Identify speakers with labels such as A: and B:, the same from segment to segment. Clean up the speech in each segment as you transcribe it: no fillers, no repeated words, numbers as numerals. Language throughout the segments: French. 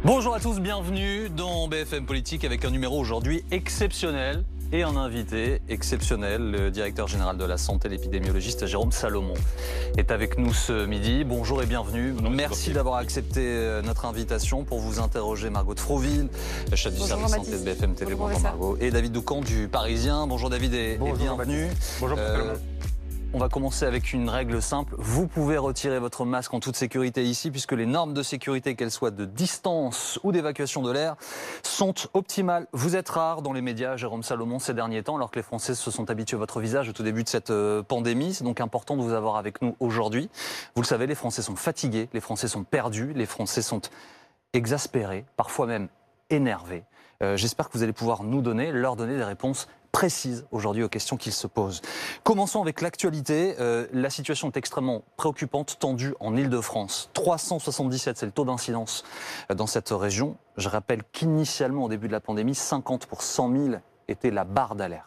A: Bonjour à tous, bienvenue dans BFM Politique avec un numéro aujourd'hui exceptionnel et un invité exceptionnel. Le directeur général de la santé, l'épidémiologiste Jérôme Salomon est avec nous ce midi. Bonjour et bienvenue. Merci d'avoir accepté notre invitation pour vous interroger. Margot de Froville, chef du service santé de BFM TV. Bonjour Margot. Et David Doucan du Parisien. Bonjour David et bienvenue.
B: Bonjour Salomon.
A: On va commencer avec une règle simple. Vous pouvez retirer votre masque en toute sécurité ici, puisque les normes de sécurité, qu'elles soient de distance ou d'évacuation de l'air, sont optimales. Vous êtes rare dans les médias, Jérôme Salomon, ces derniers temps, alors que les Français se sont habitués à votre visage au tout début de cette pandémie. C'est donc important de vous avoir avec nous aujourd'hui. Vous le savez, les Français sont fatigués, les Français sont perdus, les Français sont exaspérés, parfois même énervés. J'espère que vous allez pouvoir leur donner des réponses précises aujourd'hui aux questions qu'ils se posent. Commençons avec l'actualité. La situation est extrêmement préoccupante, tendue en Ile-de-France. 377, c'est le taux d'incidence dans cette région. Je rappelle qu'initialement, au début de la pandémie, 50 pour 100 000 était la barre d'alerte.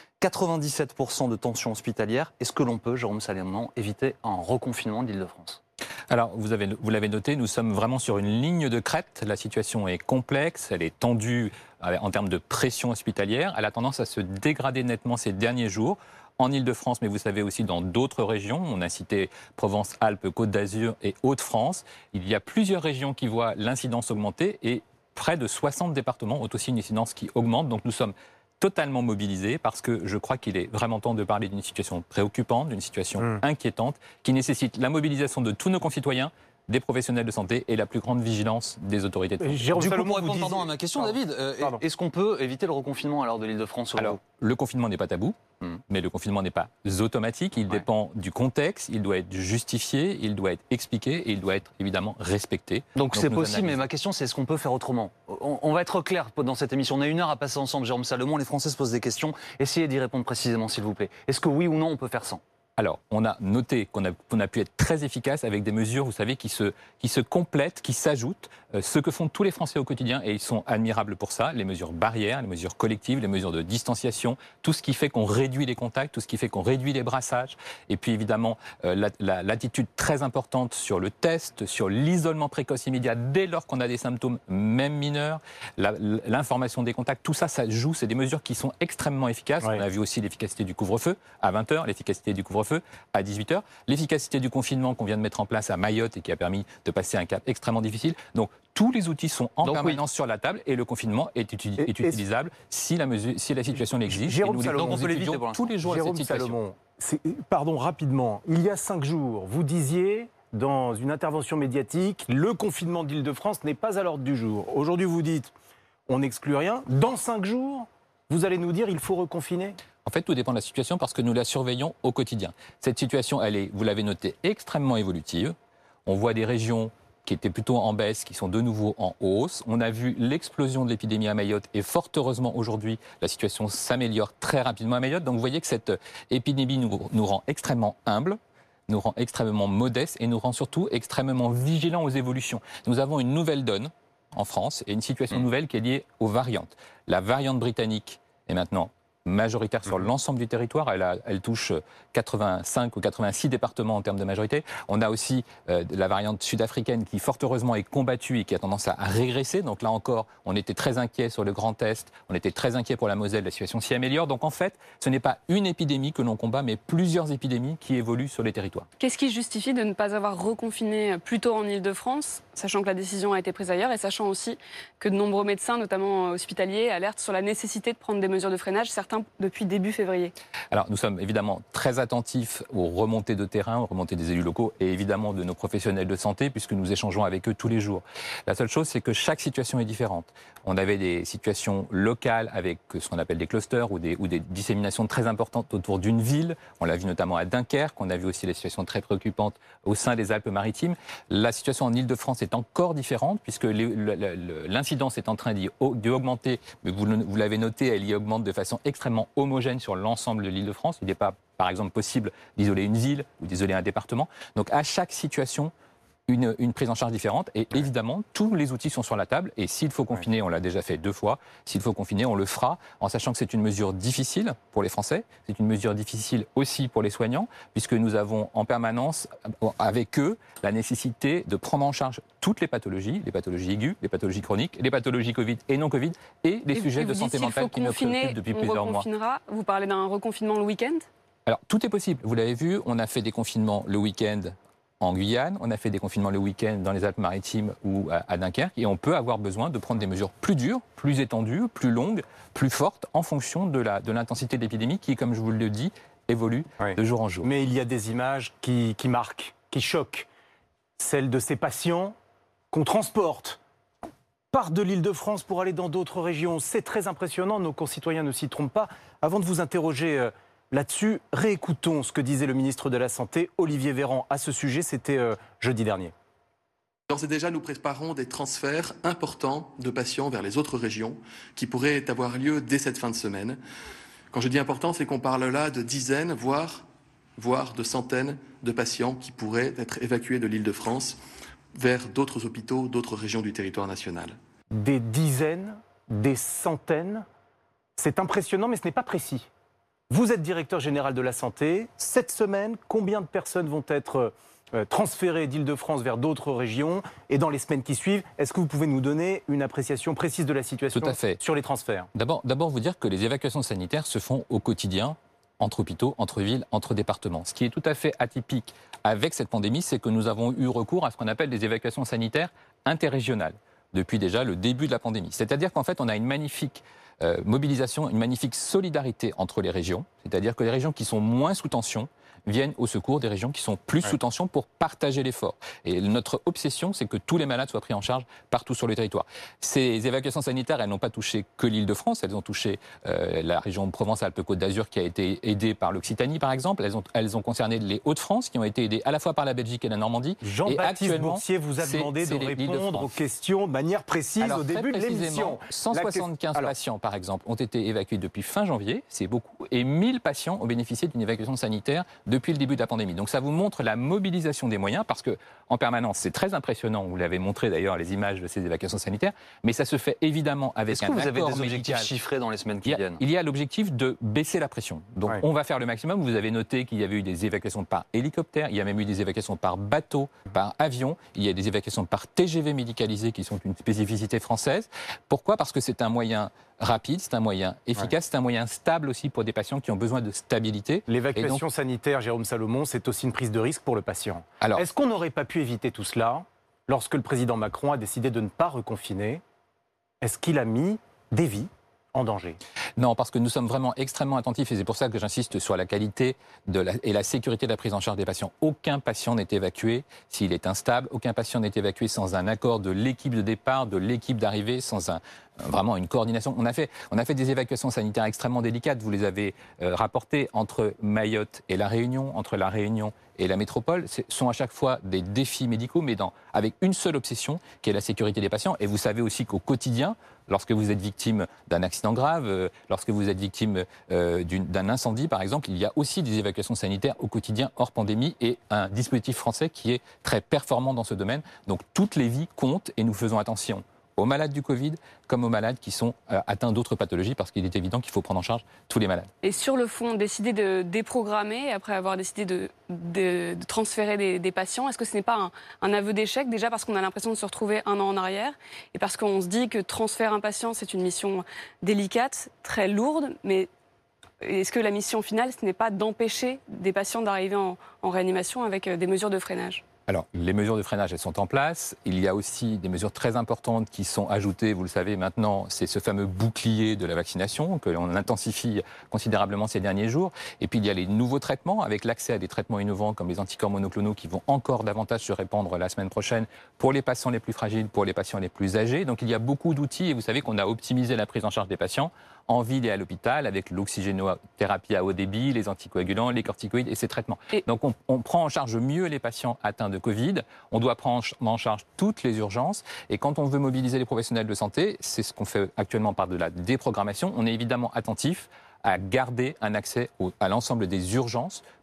A: 97% de tension hospitalière. Est-ce que l'on peut, Jérôme Salomon, éviter un reconfinement de l'Île-de-France ?
B: Alors, vous l'avez noté, nous sommes vraiment sur une ligne de crête. La situation est complexe, elle est tendue en termes de pression hospitalière. Elle a tendance à se dégrader nettement ces derniers jours. En Ile-de-France, mais vous savez aussi dans d'autres régions. On a cité Provence, Alpes, Côte d'Azur et Hauts-de-France. Il y a plusieurs régions qui voient l'incidence augmenter et près de 60 départements ont aussi une incidence qui augmente. Donc nous sommes totalement mobilisés parce que je crois qu'il est vraiment temps de parler d'une situation préoccupante, d'une situation inquiétante qui nécessite la mobilisation de tous nos concitoyens, des professionnels de santé et la plus grande vigilance des autorités de santé.
A: Jérôme Salomon, répondre à ma question, David, est-ce qu'on peut éviter le reconfinement alors de l'Île-de-France ?
B: Alors, le confinement n'est pas tabou, mais le confinement n'est pas automatique. Il dépend du contexte, il doit être justifié, il doit être expliqué et il doit être évidemment respecté.
A: Donc c'est possible, mais ma question c'est est-ce qu'on peut faire autrement ? On va être clair dans cette émission. On a 1 heure à passer ensemble, Jérôme Salomon. Les Français se posent des questions. Essayez d'y répondre précisément, s'il vous plaît. Est-ce que oui ou non on peut faire sans ?
B: Alors, on a noté qu'on a pu être très efficace avec des mesures, vous savez, qui se complètent, qui s'ajoutent. Ce que font tous les Français au quotidien, et ils sont admirables pour ça, les mesures barrières, les mesures collectives, les mesures de distanciation, tout ce qui fait qu'on réduit les contacts, tout ce qui fait qu'on réduit les brassages. Et puis évidemment, l'attitude très importante sur le test, sur l'isolement précoce immédiat dès lors qu'on a des symptômes, même mineurs, l'information des contacts, tout ça, ça joue. C'est des mesures qui sont extrêmement efficaces. Ouais. On a vu aussi l'efficacité du couvre-feu à 20h, l'efficacité du couvre-feu à 18h, l'efficacité du confinement qu'on vient de mettre en place à Mayotte et qui a permis de passer un cap extrêmement difficile. Donc tous les outils sont en permanence sur la table et le confinement est utilisable si la situation l'exige.
C: Jérôme Salomon,
B: donc on peut l'éviter tous les jours.
C: Jérôme Salomon, pardon, rapidement, il y a 5 jours, vous disiez dans une intervention médiatique, le confinement d'Île-de-France n'est pas à l'ordre du jour. Aujourd'hui, vous dites, on n'exclut rien. Dans 5 jours, vous allez nous dire, il faut reconfiner ?
B: En fait, tout dépend de la situation parce que nous la surveillons au quotidien. Cette situation, elle est, vous l'avez noté, extrêmement évolutive. On voit des régions qui étaient plutôt en baisse, qui sont de nouveau en hausse. On a vu l'explosion de l'épidémie à Mayotte et fort heureusement aujourd'hui, la situation s'améliore très rapidement à Mayotte. Donc vous voyez que cette épidémie nous rend extrêmement humbles, nous rend extrêmement modestes et nous rend surtout extrêmement vigilants aux évolutions. Nous avons une nouvelle donne en France et une situation nouvelle qui est liée aux variantes. La variante britannique est maintenant majoritaire sur l'ensemble du territoire. Elle touche 85 ou 86 départements en termes de majorité. On a aussi la variante sud-africaine qui, fort heureusement, est combattue et qui a tendance à régresser. Donc là encore, on était très inquiets sur le Grand Est, on était très inquiets pour la Moselle, la situation s'y améliore. Donc en fait, ce n'est pas une épidémie que l'on combat, mais plusieurs épidémies qui évoluent sur les territoires.
D: Qu'est-ce qui justifie de ne pas avoir reconfiné plus tôt en Ile-de-France, sachant que la décision a été prise ailleurs et sachant aussi que de nombreux médecins, notamment hospitaliers, alertent sur la nécessité de prendre des mesures de freinage, certains depuis début février?
B: Alors nous sommes évidemment très attentifs aux remontées de terrain, aux remontées des élus locaux et évidemment de nos professionnels de santé puisque nous échangeons avec eux tous les jours. La seule chose, c'est que chaque situation est différente. On avait des situations locales avec ce qu'on appelle des clusters ou des disséminations très importantes autour d'une ville. On l'a vu notamment à Dunkerque, on a vu aussi des situations très préoccupantes au sein des Alpes-Maritimes. La situation en Ile-de-France est encore différente puisque l'incidence est en train d'y augmenter, mais vous l'avez noté, elle y augmente de façon extrêmement homogène sur l'ensemble de l'Île-de-France. Il n'est pas, par exemple, possible d'isoler une ville ou d'isoler un département. Donc à chaque situation, une prise en charge différente. Et évidemment, tous les outils sont sur la table. Et s'il faut confiner, on l'a déjà fait 2 fois, s'il faut confiner, on le fera, en sachant que c'est une mesure difficile pour les Français. C'est une mesure difficile aussi pour les soignants, puisque nous avons en permanence, avec eux, la nécessité de prendre en charge toutes les pathologies aiguës, les pathologies chroniques, les pathologies Covid et non Covid, et les sujets de santé mentale qui nous préoccupent depuis plusieurs mois.
D: Vous parlez d'un reconfinement le week-end ?
B: Alors, tout est possible. Vous l'avez vu, on a fait des confinements le week-end en Guyane, on a fait des confinements le week-end dans les Alpes-Maritimes ou à Dunkerque, et on peut avoir besoin de prendre des mesures plus dures, plus étendues, plus longues, plus fortes, en fonction de l'intensité de l'épidémie qui, comme je vous le dis, évolue de jour en jour.
C: Mais il y a des images qui marquent, qui choquent. Celles de ces patients qu'on transporte par de l'Île-de-France pour aller dans d'autres régions. C'est très impressionnant, nos concitoyens ne s'y trompent pas. Avant de vous interroger là-dessus, réécoutons ce que disait le ministre de la Santé, Olivier Véran, à ce sujet, c'était jeudi dernier.
E: D'ores et déjà, nous préparons des transferts importants de patients vers les autres régions qui pourraient avoir lieu dès cette fin de semaine. Quand je dis important, c'est qu'on parle là de dizaines, voire de centaines de patients qui pourraient être évacués de l'Île-de-France vers d'autres hôpitaux, d'autres régions du territoire national.
C: Des dizaines, des centaines, c'est impressionnant, mais ce n'est pas précis. Vous êtes directeur général de la santé. Cette semaine, combien de personnes vont être transférées d'Île-de-France vers d'autres régions? Et dans les semaines qui suivent, est-ce que vous pouvez nous donner une appréciation précise de la situation sur les transferts?
B: D'abord, vous dire que les évacuations sanitaires se font au quotidien, entre hôpitaux, entre villes, entre départements. Ce qui est tout à fait atypique avec cette pandémie, c'est que nous avons eu recours à ce qu'on appelle des évacuations sanitaires interrégionales depuis déjà le début de la pandémie. C'est-à-dire qu'en fait, on a une magnifique mobilisation, une magnifique solidarité entre les régions. C'est-à-dire que les régions qui sont moins sous tension viennent au secours des régions qui sont plus sous tension pour partager l'effort. Et notre obsession, c'est que tous les malades soient pris en charge partout sur le territoire. Ces évacuations sanitaires, elles n'ont pas touché que l'Île-de-France, elles ont touché la région Provence-Alpes-Côte d'Azur qui a été aidée par l'Occitanie, par exemple. Elles ont concerné les Hauts-de-France qui ont été aidées à la fois par la Belgique et la Normandie.
C: Jean-Baptiste Boursier vous a demandé de répondre aux questions de manière précise au début de l'émission.
B: 175 patients, par exemple, ont été évacués depuis fin janvier, c'est beaucoup, et 1000 patients ont bénéficié d'une évacuation sanitaire depuis le début de la pandémie. Donc ça vous montre la mobilisation des moyens, parce que en permanence, c'est très impressionnant, vous l'avez montré d'ailleurs, les images de ces évacuations sanitaires, mais ça se fait évidemment avec un accord médical.
A: Est-ce que vous avez des objectifs chiffrés dans les semaines qui viennent?
B: Il y a l'objectif de baisser la pression. Donc on va faire le maximum. Vous avez noté qu'il y avait eu des évacuations par hélicoptère, il y a même eu des évacuations par bateau, par avion, il y a des évacuations par TGV médicalisé qui sont une spécificité française. Pourquoi? Parce que c'est un moyen rapide, c'est un moyen efficace, c'est un moyen stable aussi pour des patients qui ont besoin de stabilité.
C: L'évacuation sanitaire, Jérôme Salomon, c'est aussi une prise de risque pour le patient. Alors, est-ce qu'on n'aurait pas pu éviter tout cela lorsque le président Macron a décidé de ne pas reconfiner? Est-ce qu'il a mis des vies en danger?
B: Non, parce que nous sommes vraiment extrêmement attentifs et c'est pour ça que j'insiste sur la qualité et la sécurité de la prise en charge des patients. Aucun patient n'est évacué s'il est instable, aucun patient n'est évacué sans un accord de l'équipe de départ, de l'équipe d'arrivée, sans vraiment une coordination. On a fait des évacuations sanitaires extrêmement délicates, vous les avez rapportées, entre Mayotte et La Réunion, entre La Réunion et la métropole. Ce sont à chaque fois des défis médicaux, mais avec une seule obsession, qui est la sécurité des patients. Et vous savez aussi qu'au quotidien, lorsque vous êtes victime d'un accident grave, lorsque vous êtes victime d'un incendie, par exemple, il y a aussi des évacuations sanitaires au quotidien, hors pandémie, et un dispositif français qui est très performant dans ce domaine. Donc toutes les vies comptent et nous faisons attention aux malades du Covid comme aux malades qui sont atteints d'autres pathologies, parce qu'il est évident qu'il faut prendre en charge tous les malades.
D: Et sur le fond, décider de déprogrammer, après avoir décidé de transférer des patients, est-ce que ce n'est pas un aveu d'échec, déjà parce qu'on a l'impression de se retrouver un an en arrière, et parce qu'on se dit que transférer un patient, c'est une mission délicate, très lourde, mais est-ce que la mission finale, ce n'est pas d'empêcher des patients d'arriver en réanimation avec des mesures de freinage ?
B: Alors, les mesures de freinage, elles sont en place. Il y a aussi des mesures très importantes qui sont ajoutées, vous le savez maintenant, c'est ce fameux bouclier de la vaccination que l'on intensifie considérablement ces derniers jours. Et puis, il y a les nouveaux traitements, avec l'accès à des traitements innovants comme les anticorps monoclonaux qui vont encore davantage se répandre la semaine prochaine pour les patients les plus fragiles, pour les patients les plus âgés. Donc, il y a beaucoup d'outils et vous savez qu'on a optimisé la prise en charge des patients en ville et à l'hôpital avec l'oxygénothérapie à haut débit, les anticoagulants, les corticoïdes et ces traitements. Donc, on prend en charge mieux les patients atteints de Covid, on doit prendre en charge toutes les urgences et quand on veut mobiliser les professionnels de santé, c'est ce qu'on fait actuellement par de la déprogrammation, on est évidemment attentif à garder un accès à l'ensemble des urgences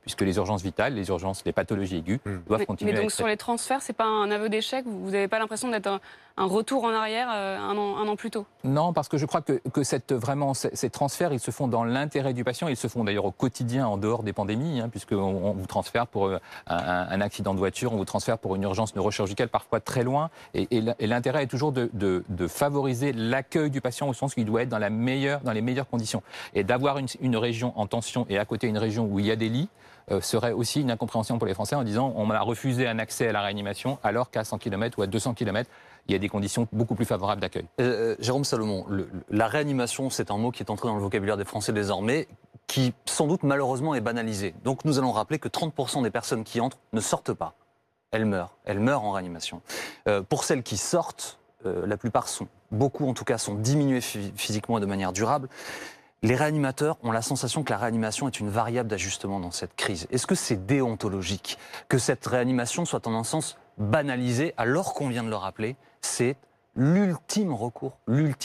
B: puisque les urgences vitales, les pathologies aiguës doivent continuer
D: mais
B: à
D: donc
B: être
D: sur les transferts, c'est pas un aveu d'échec? Vous n'avez pas l'impression d'être un retour en arrière un an plus tôt?
B: Non, parce que je crois que ces transferts, ils se font dans l'intérêt du patient. Ils se font d'ailleurs au quotidien, en dehors des pandémies, puisqu'on vous transfère pour un accident de voiture, on vous transfère pour une urgence neurochirurgicale, parfois très loin. Et l'intérêt est toujours de favoriser l'accueil du patient au sens qu'il doit être dans les meilleures conditions. Et d'avoir une région en tension et à côté une région où il y a des lits, serait aussi une incompréhension pour les Français en disant on m'a refusé un accès à la réanimation alors qu'à 100 km ou à 200 km, il y a des conditions beaucoup plus favorables d'accueil.
A: Jérôme Salomon, la réanimation, c'est un mot qui est entré dans le vocabulaire des Français désormais, qui sans doute malheureusement est banalisé. Donc nous allons rappeler que 30% des personnes qui entrent ne sortent pas. Elles meurent en réanimation. Pour celles qui sortent, la plupart beaucoup en tout cas, sont diminuées physiquement et de manière durable. Les réanimateurs ont la sensation que la réanimation est une variable d'ajustement dans cette crise. Est-ce que c'est déontologique que cette réanimation soit en un sens banalisée alors qu'on vient de le rappeler? C'est l'ultime recours.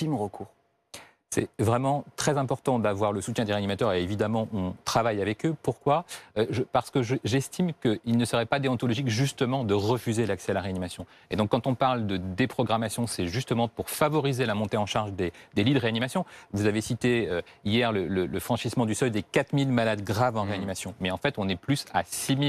B: C'est vraiment très important d'avoir le soutien des réanimateurs et évidemment on travaille avec eux. Pourquoi ? Parce que j'estime qu'il ne serait pas déontologique justement de refuser l'accès à la réanimation. Et donc quand on parle de déprogrammation, c'est justement pour favoriser la montée en charge des lits de réanimation. Vous avez cité hier le franchissement du seuil des 4000 malades graves en réanimation. Mais en fait on est plus à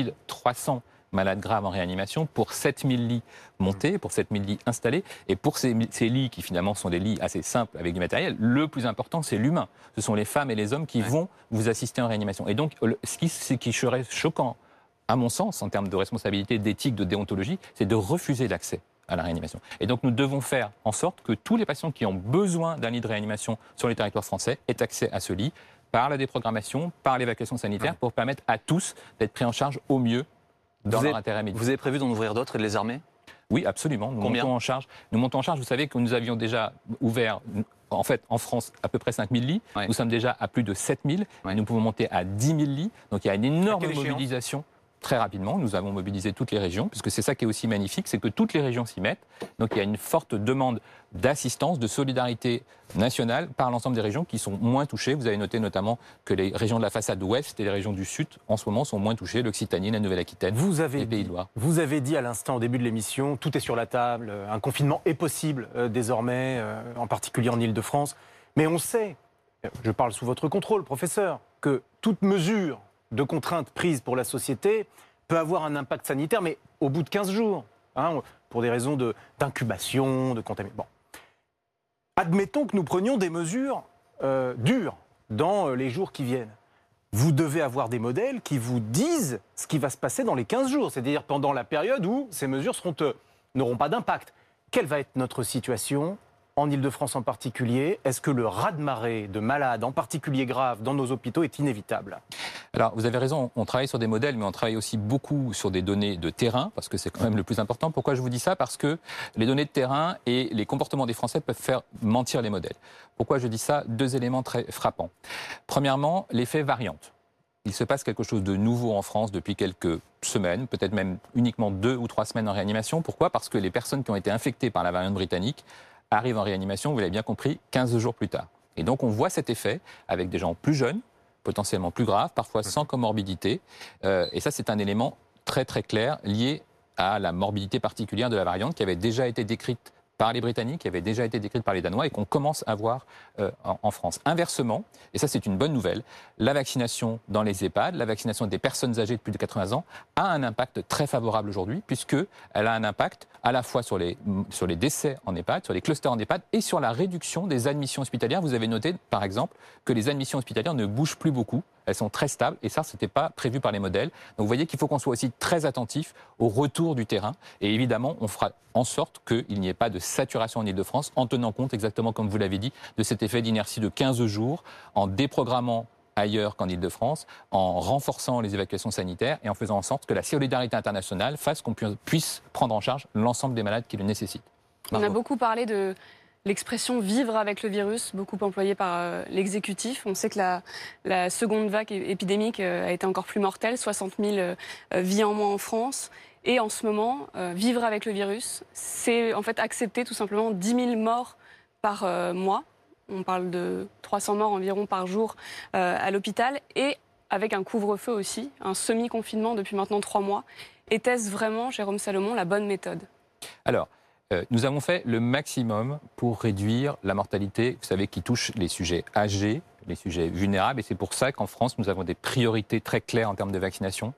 B: 6300 malades graves en réanimation pour 7000 lits montés, pour 7000 lits installés. Et pour ces lits qui finalement sont des lits assez simples avec du matériel, le plus important c'est l'humain. Ce sont les femmes et les hommes qui vont vous assister en réanimation. Et donc ce qui serait choquant, à mon sens, en termes de responsabilité, d'éthique, de déontologie, c'est de refuser l'accès à la réanimation. Et donc nous devons faire en sorte que tous les patients qui ont besoin d'un lit de réanimation sur les territoires français aient accès à ce lit par la déprogrammation, par l'évacuation sanitaire, pour permettre à tous d'être pris en charge au mieux dans leur intérêt médical.
A: Vous avez prévu d'en ouvrir d'autres et de les armer ?
B: Oui, absolument. Nous montons en charge. Vous savez que nous avions déjà ouvert, en fait, en France, à peu près 5000 lits. Ouais. Nous sommes déjà à plus de 7000. Ouais. Nous pouvons monter à 10 000 lits. Donc il y a une énorme mobilisation. Très rapidement, nous avons mobilisé toutes les régions, puisque c'est ça qui est aussi magnifique, c'est que toutes les régions s'y mettent. Donc il y a une forte demande d'assistance, de solidarité nationale par l'ensemble des régions qui sont moins touchées. Vous avez noté notamment que les régions de la façade ouest et les régions du sud, en ce moment, sont moins touchées, l'Occitanie, la Nouvelle-Aquitaine, les Pays de Loire.
C: Vous avez dit à l'instant, au début de l'émission, tout est sur la table, un confinement est possible désormais, en particulier en Ile-de-France. Mais on sait, je parle sous votre contrôle, professeur, que toute mesure de contraintes prises pour la société peut avoir un impact sanitaire, mais au bout de 15 jours, pour des raisons d'incubation, de contamination. Bon. Admettons que nous prenions des mesures dures dans les jours qui viennent. Vous devez avoir des modèles qui vous disent ce qui va se passer dans les 15 jours, c'est-à-dire pendant la période où ces mesures n'auront pas d'impact. Quelle va être notre situation en Ile-de-France en particulier? Est-ce que le raz-de-marée de malades, en particulier graves, dans nos hôpitaux est inévitable?
B: Alors, vous avez raison, on travaille sur des modèles, mais on travaille aussi beaucoup sur des données de terrain, parce que c'est quand même le plus important. Pourquoi je vous dis ça? Parce que les données de terrain et les comportements des Français peuvent faire mentir les modèles. Pourquoi je dis ça? Deux éléments très frappants. Premièrement, l'effet variante. Il se passe quelque chose de nouveau en France depuis quelques semaines, peut-être même uniquement 2 ou 3 semaines en réanimation. Pourquoi? Parce que les personnes qui ont été infectées par la variante britannique arrivent en réanimation, vous l'avez bien compris, 15 jours plus tard. Et donc on voit cet effet avec des gens plus jeunes, potentiellement plus graves, parfois sans comorbidité. Et ça, c'est un élément très très clair lié à la morbidité particulière de la variante qui avait déjà été décrite par les Britanniques, qui avait déjà été décrite par les Danois et qu'on commence à voir en France. Inversement, et ça c'est une bonne nouvelle, la vaccination dans les EHPAD, la vaccination des personnes âgées de plus de 80 ans a un impact très favorable aujourd'hui puisqu'elle a un impact à la fois sur les décès en EHPAD, sur les clusters en EHPAD et sur la réduction des admissions hospitalières. Vous avez noté par exemple que les admissions hospitalières ne bougent plus beaucoup. Elles sont très stables et ça, ce n'était pas prévu par les modèles. Donc vous voyez qu'il faut qu'on soit aussi très attentif au retour du terrain. Et évidemment, on fera en sorte qu'il n'y ait pas de saturation en Ile-de-France en tenant compte, exactement comme vous l'avez dit, de cet effet d'inertie de 15 jours, en déprogrammant ailleurs qu'en Ile-de-France, en renforçant les évacuations sanitaires et en faisant en sorte que la solidarité internationale fasse qu'on puisse prendre en charge l'ensemble des malades qui le nécessitent.
D: On a beaucoup parlé de l'expression « vivre avec le virus », beaucoup employée par l'exécutif. On sait que la seconde vague épidémique a été encore plus mortelle, 60 000 vies en moins en France. Et en ce moment, vivre avec le virus, c'est en fait accepter tout simplement 10 000 morts par mois. On parle de 300 morts environ par jour à l'hôpital. Et avec un couvre-feu aussi, un semi-confinement depuis maintenant 3 mois. Était-ce vraiment, Jérôme Salomon, la bonne méthode?
B: Alors, nous avons fait le maximum pour réduire la mortalité, vous savez, qui touche les sujets âgés, les sujets vulnérables. Et c'est pour ça qu'en France, nous avons des priorités très claires en termes de vaccination.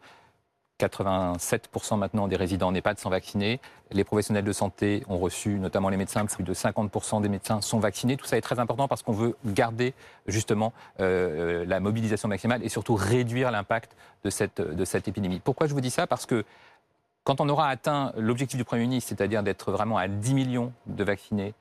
B: 87% maintenant des résidents en EHPAD sont vaccinés. Les professionnels de santé ont reçu, notamment les médecins, plus de 50% des médecins sont vaccinés. Tout ça est très important parce qu'on veut garder justement la mobilisation maximale et surtout réduire l'impact de cette épidémie. Pourquoi je vous dis ça? Parce que quand on aura atteint l'objectif du Premier ministre, c'est-à-dire d'être vraiment à 10 millions de vaccinés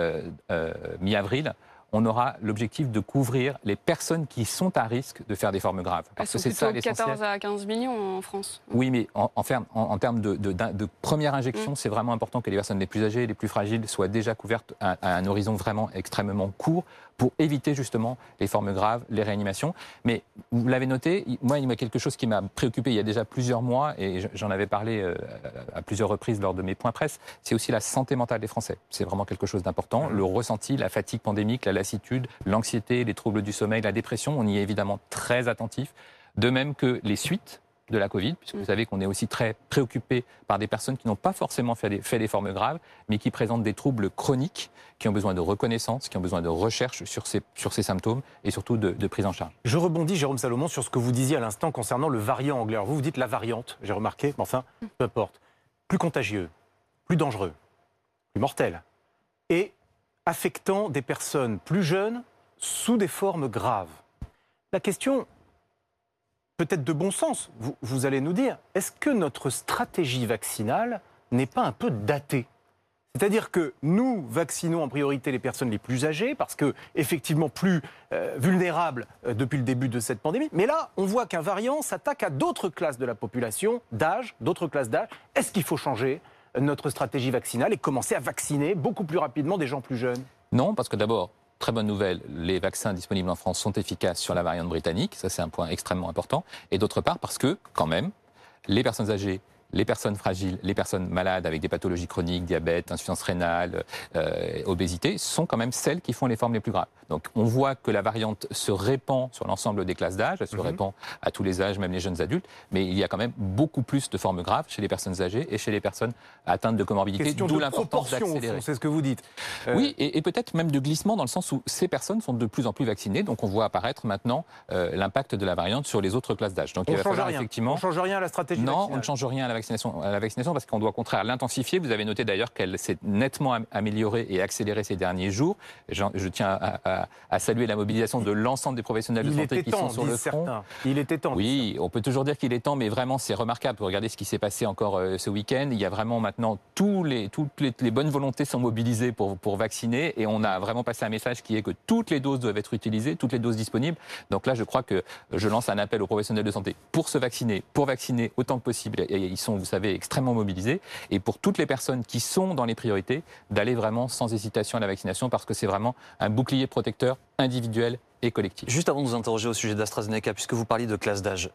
B: mi-avril, on aura l'objectif de couvrir les personnes qui sont à risque de faire des formes graves.
D: Parce que c'est ça l'essentiel. 14 à 15 millions en France.
B: Oui, mais en termes de première injection, c'est vraiment important que les personnes les plus âgées, les plus fragiles soient déjà couvertes à un horizon vraiment extrêmement court pour éviter justement les formes graves, les réanimations. Mais vous l'avez noté, moi, il y a quelque chose qui m'a préoccupé il y a déjà plusieurs mois, et j'en avais parlé à plusieurs reprises lors de mes points presse, c'est aussi la santé mentale des Français. C'est vraiment quelque chose d'important. Le ressenti, la fatigue pandémique, la lassitude, l'anxiété, les troubles du sommeil, la dépression, on y est évidemment très attentif. De même que les suites de la Covid, puisque vous savez qu'on est aussi très préoccupé par des personnes qui n'ont pas forcément fait des formes graves, mais qui présentent des troubles chroniques, qui ont besoin de reconnaissance, qui ont besoin de recherche sur ces symptômes et surtout de prise en charge.
C: Je rebondis, Jérôme Salomon, sur ce que vous disiez à l'instant concernant le variant anglais. Alors vous dites la variante, j'ai remarqué, mais enfin, peu importe. Plus contagieux, plus dangereux, plus mortel, et affectant des personnes plus jeunes sous des formes graves. La question, peut-être de bon sens, vous allez nous dire, est-ce que notre stratégie vaccinale n'est pas un peu datée? C'est-à-dire que nous vaccinons en priorité les personnes les plus âgées, parce que effectivement plus vulnérables depuis le début de cette pandémie. Mais là, on voit qu'un variant s'attaque à d'autres classes de la population, d'âge, d'autres classes d'âge. Est-ce qu'il faut changer notre stratégie vaccinale et commencer à vacciner beaucoup plus rapidement des gens plus jeunes?
B: Non, parce que d'abord, très bonne nouvelle, les vaccins disponibles en France sont efficaces sur la variante britannique. Ça, c'est un point extrêmement important. Et d'autre part, parce que, quand même, les personnes âgées, les personnes fragiles, les personnes malades avec des pathologies chroniques, diabète, insuffisance rénale, obésité, sont quand même celles qui font les formes les plus graves. Donc on voit que la variante se répand sur l'ensemble des classes d'âge, elle se répand à tous les âges, même les jeunes adultes, mais il y a quand même beaucoup plus de formes graves chez les personnes âgées et chez les personnes atteintes de comorbidité, d'où l'importance d'accélérer.
C: C'est ce que vous dites.
B: Oui, et peut-être même de glissement dans le sens où ces personnes sont de plus en plus vaccinées, donc on voit apparaître maintenant l'impact de la variante sur les autres classes d'âge. Donc il va falloir effectivement...
C: On ne change rien à la stratégie vaccinale.
B: Non, on ne change rien à la vaccination parce qu'on doit au contraire l'intensifier. Vous avez noté d'ailleurs qu'elle s'est nettement améliorée et accélérée ces derniers jours. Je tiens à saluer la mobilisation de l'ensemble des professionnels de santé qui sont sur le front.
C: Il était temps.
B: Oui, on peut toujours dire qu'il est temps, mais vraiment c'est remarquable. Regardez ce qui s'est passé encore ce week-end. Il y a vraiment maintenant toutes les bonnes volontés sont mobilisées pour vacciner et on a vraiment passé un message qui est que toutes les doses doivent être utilisées, toutes les doses disponibles. Donc là, je crois que je lance un appel aux professionnels de santé pour se vacciner, pour vacciner autant que possible. Et ils sont, vous savez, extrêmement mobilisés. Et pour toutes les personnes qui sont dans les priorités, d'aller vraiment sans hésitation à la vaccination parce que c'est vraiment un bouclier protecteur individuel et collectif.
A: Juste avant de nous interroger au sujet d'AstraZeneca, puisque vous parliez de classe d'âge,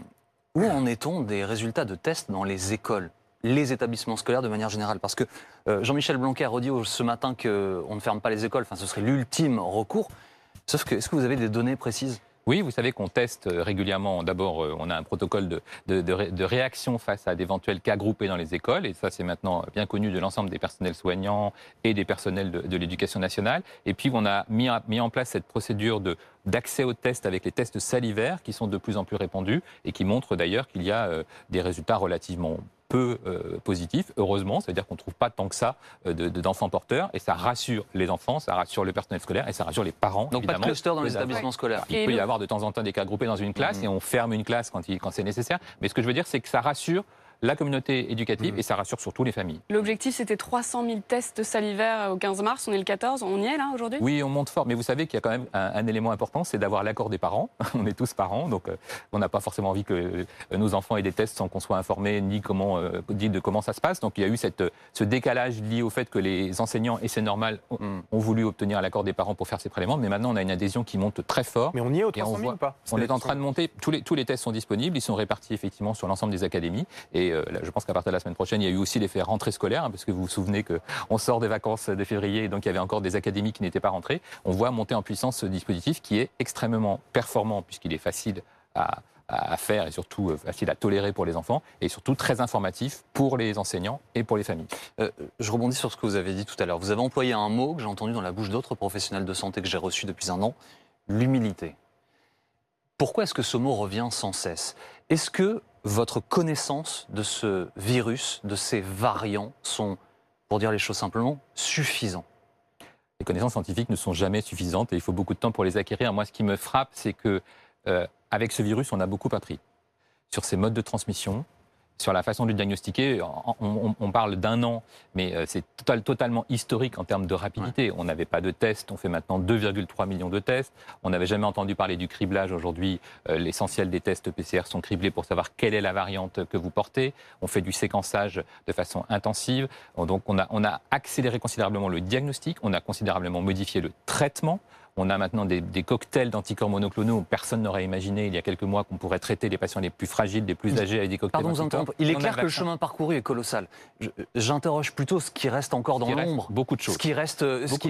A: où en est-on des résultats de tests dans les écoles, les établissements scolaires de manière générale? Parce que Jean-Michel Blanquer a redit ce matin qu'on ne ferme pas les écoles, enfin ce serait l'ultime recours. Sauf que, est-ce que vous avez des données précises?
B: Oui, vous savez qu'on teste régulièrement. D'abord, on a un protocole de réaction face à d'éventuels cas groupés dans les écoles. Et ça, c'est maintenant bien connu de l'ensemble des personnels soignants et des personnels de l'éducation nationale. Et puis, on a mis en place cette procédure d'accès aux tests avec les tests salivaires qui sont de plus en plus répandus et qui montrent d'ailleurs qu'il y a des résultats relativement peu positif, heureusement, c'est-à-dire qu'on ne trouve pas tant que ça d'enfants porteurs, et ça rassure les enfants, ça rassure le personnel scolaire, et ça rassure les parents.
A: Donc pas de cluster dans les établissements scolaires.
B: Il peut y avoir de temps en temps des cas groupés dans une classe, et on ferme une classe quand c'est nécessaire, mais ce que je veux dire, c'est que ça rassure la communauté éducative et ça rassure surtout les familles.
D: L'objectif, c'était 300 000 tests salivaires au 15 mars, on est le 14, on y est là aujourd'hui? Oui,
B: on monte fort, mais vous savez qu'il y a quand même un élément important, c'est d'avoir l'accord des parents. On est tous parents, donc on n'a pas forcément envie que nos enfants aient des tests sans qu'on soit informés ni de comment ça se passe. Donc il y a eu ce décalage lié au fait que les enseignants, et c'est normal, ont voulu obtenir l'accord des parents pour faire ces prélèvements, mais maintenant on a une adhésion qui monte très fort.
C: Mais on y est aux 300 000 ou pas?
B: On est en train de monter, tous les tests sont disponibles, ils sont répartis effectivement sur l'ensemble des académies, et je pense qu'à partir de la semaine prochaine, il y a eu aussi l'effet rentrée scolaire, parce que vous vous souvenez qu'on sort des vacances de février, et donc il y avait encore des académies qui n'étaient pas rentrées. On voit monter en puissance ce dispositif qui est extrêmement performant, puisqu'il est facile à faire et surtout facile à tolérer pour les enfants et surtout très informatif pour les enseignants et pour les familles.
A: Je rebondis sur ce que vous avez dit tout à l'heure. Vous avez employé un mot que j'ai entendu dans la bouche d'autres professionnels de santé que j'ai reçus depuis un an, l'humilité. Pourquoi est-ce que ce mot revient sans cesse? Est-ce que votre connaissance de ce virus, de ces variants, sont, pour dire les choses simplement, suffisants?
B: Les connaissances scientifiques ne sont jamais suffisantes et il faut beaucoup de temps pour les acquérir. Moi, ce qui me frappe, c'est que avec ce virus, on a beaucoup appris sur ses modes de transmission, sur la façon de le diagnostiquer. On parle d'un an, mais c'est totalement historique en termes de rapidité. On n'avait pas de tests, on fait maintenant 2,3 millions de tests. On n'avait jamais entendu parler du criblage. Aujourd'hui, l'essentiel des tests PCR sont criblés pour savoir quelle est la variante que vous portez. On fait du séquençage de façon intensive. Donc on a accéléré considérablement le diagnostic, on a considérablement modifié le traitement. On a maintenant des cocktails d'anticorps monoclonaux où personne n'aurait imaginé il y a quelques mois qu'on pourrait traiter les patients les plus fragiles, les plus âgés avec des cocktails
A: d'anticorps. Pardon, vous interrompre. Il est clair que le chemin parcouru est colossal. J'interroge plutôt ce qui reste encore dans l'ombre.
B: Beaucoup de choses.
A: Ce qui reste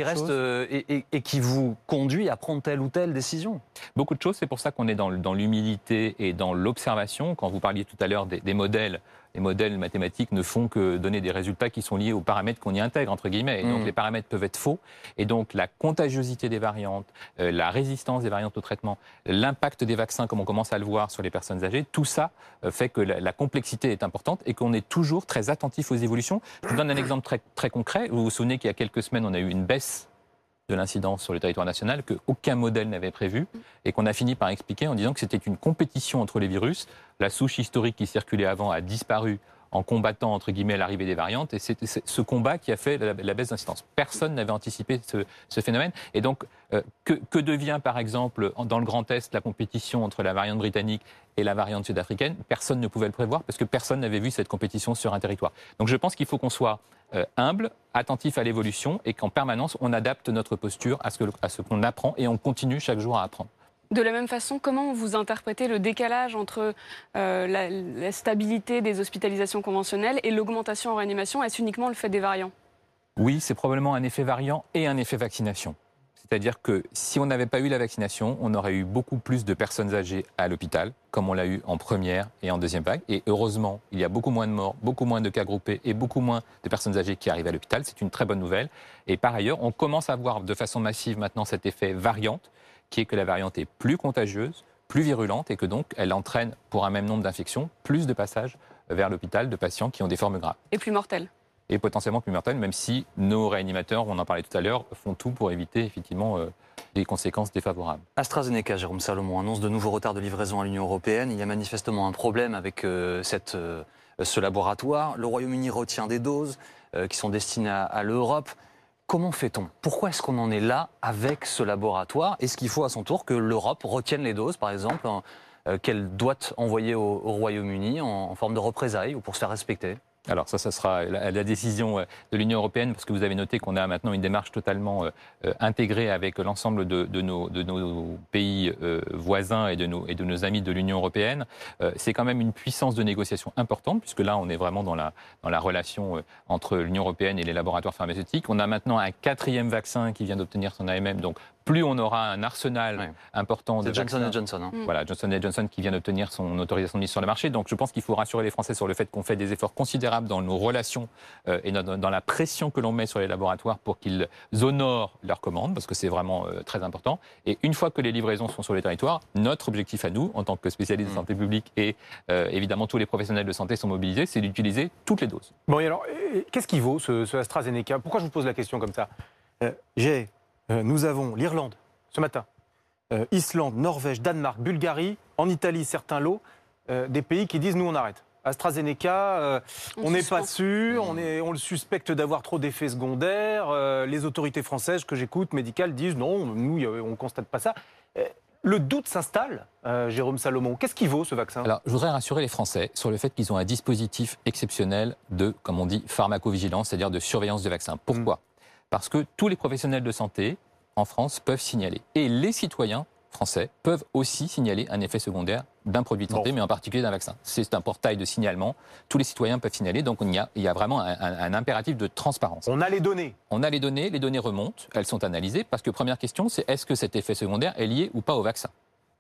A: et qui vous conduit à prendre telle ou telle décision.
B: Beaucoup de choses. C'est pour ça qu'on est dans l'humilité et dans l'observation. Quand vous parliez tout à l'heure des modèles, les modèles mathématiques ne font que donner des résultats qui sont liés aux paramètres qu'on y intègre, entre guillemets. Et donc, les paramètres peuvent être faux. Et donc, la contagiosité des variantes, la résistance des variantes au traitement, l'impact des vaccins, comme on commence à le voir sur les personnes âgées, tout ça fait que la complexité est importante et qu'on est toujours très attentif aux évolutions. Je vous donne un exemple très, très concret. Vous vous souvenez qu'il y a quelques semaines, on a eu une baisse de l'incidence sur le territoire national qu'aucun modèle n'avait prévu et qu'on a fini par expliquer en disant que c'était une compétition entre les virus. La souche historique qui circulait avant a disparu en combattant, entre guillemets, l'arrivée des variantes. Et c'est ce combat qui a fait la baisse d'incidence. Personne n'avait anticipé ce phénomène. Et donc, que devient, par exemple, dans le Grand Est, la compétition entre la variante britannique et la variante sud-africaine? Personne ne pouvait le prévoir parce que personne n'avait vu cette compétition sur un territoire. Donc, je pense qu'il faut qu'on soit humble, attentif à l'évolution et qu'en permanence, on adapte notre posture à ce qu'on apprend et on continue chaque jour à apprendre.
D: De la même façon, comment vous interprétez le décalage entre la stabilité des hospitalisations conventionnelles et l'augmentation en réanimation? Est-ce uniquement le fait des variants?
B: Oui, c'est probablement un effet variant et un effet vaccination. C'est-à-dire que si on n'avait pas eu la vaccination, on aurait eu beaucoup plus de personnes âgées à l'hôpital, comme on l'a eu en première et en deuxième vague. Et heureusement, il y a beaucoup moins de morts, beaucoup moins de cas groupés et beaucoup moins de personnes âgées qui arrivent à l'hôpital. C'est une très bonne nouvelle. Et par ailleurs, on commence à voir de façon massive maintenant cet effet variante, qui est que la variante est plus contagieuse, plus virulente et que donc elle entraîne, pour un même nombre d'infections, plus de passages vers l'hôpital de patients qui ont des formes graves.
D: Et plus mortelles.
B: Et potentiellement plus mortelles, même si nos réanimateurs, on en parlait tout à l'heure, font tout pour éviter effectivement des conséquences défavorables.
A: AstraZeneca, Jérôme Salomon, annonce de nouveaux retards de livraison à l'Union européenne. Il y a manifestement un problème avec ce laboratoire. Le Royaume-Uni retient des doses qui sont destinées à l'Europe. Comment fait-on? Pourquoi est-ce qu'on en est là avec ce laboratoire? Est-ce qu'il faut à son tour que l'Europe retienne les doses, par exemple, qu'elle doit envoyer au Royaume-Uni en forme de représailles ou pour se faire respecter?
B: Alors ça sera la décision de l'Union européenne, parce que vous avez noté qu'on a maintenant une démarche totalement intégrée avec l'ensemble de nos pays voisins et de nos amis de l'Union européenne. C'est quand même une puissance de négociation importante, puisque là, on est vraiment dans la relation entre l'Union européenne et les laboratoires pharmaceutiques. On a maintenant un 4e vaccin qui vient d'obtenir son AMM, donc plus on aura un arsenal important de
A: Johnson
B: vaccins.
A: Johnson. Hein.
B: Voilà, Johnson Johnson qui vient d'obtenir son autorisation de mise sur le marché. Donc je pense qu'il faut rassurer les Français sur le fait qu'on fait des efforts considérables dans nos relations et dans la pression que l'on met sur les laboratoires pour qu'ils honorent leurs commandes, parce que c'est vraiment très important. Et une fois que les livraisons sont sur les territoires, notre objectif à nous, en tant que spécialistes de santé publique et évidemment tous les professionnels de santé sont mobilisés, c'est d'utiliser toutes les doses.
C: Bon, et alors, qu'est-ce qui vaut ce AstraZeneca? Pourquoi je vous pose la question comme ça? Nous avons l'Irlande, ce matin, Islande, Norvège, Danemark, Bulgarie, en Italie, certains lots, des pays qui disent « nous, on arrête ». AstraZeneca, on n'est pas sûr, on le suspecte d'avoir trop d'effets secondaires. Les autorités françaises que j'écoute, médicales, disent « non, nous, on ne constate pas ça ». Le doute s'installe, Jérôme Salomon. Qu'est-ce qui vaut ce vaccin?
B: Alors, je voudrais rassurer les Français sur le fait qu'ils ont un dispositif exceptionnel de, comme on dit, pharmacovigilance, c'est-à-dire de surveillance de vaccins. Pourquoi? Parce que tous les professionnels de santé en France peuvent signaler. Et les citoyens français peuvent aussi signaler un effet secondaire d'un produit de santé, mais en particulier d'un vaccin. C'est un portail de signalement. Tous les citoyens peuvent signaler. Donc il y a vraiment un impératif de transparence.
C: On a les données.
B: On a les données remontent, elles sont analysées. Parce que première question, c'est est-ce que cet effet secondaire est lié ou pas au vaccin?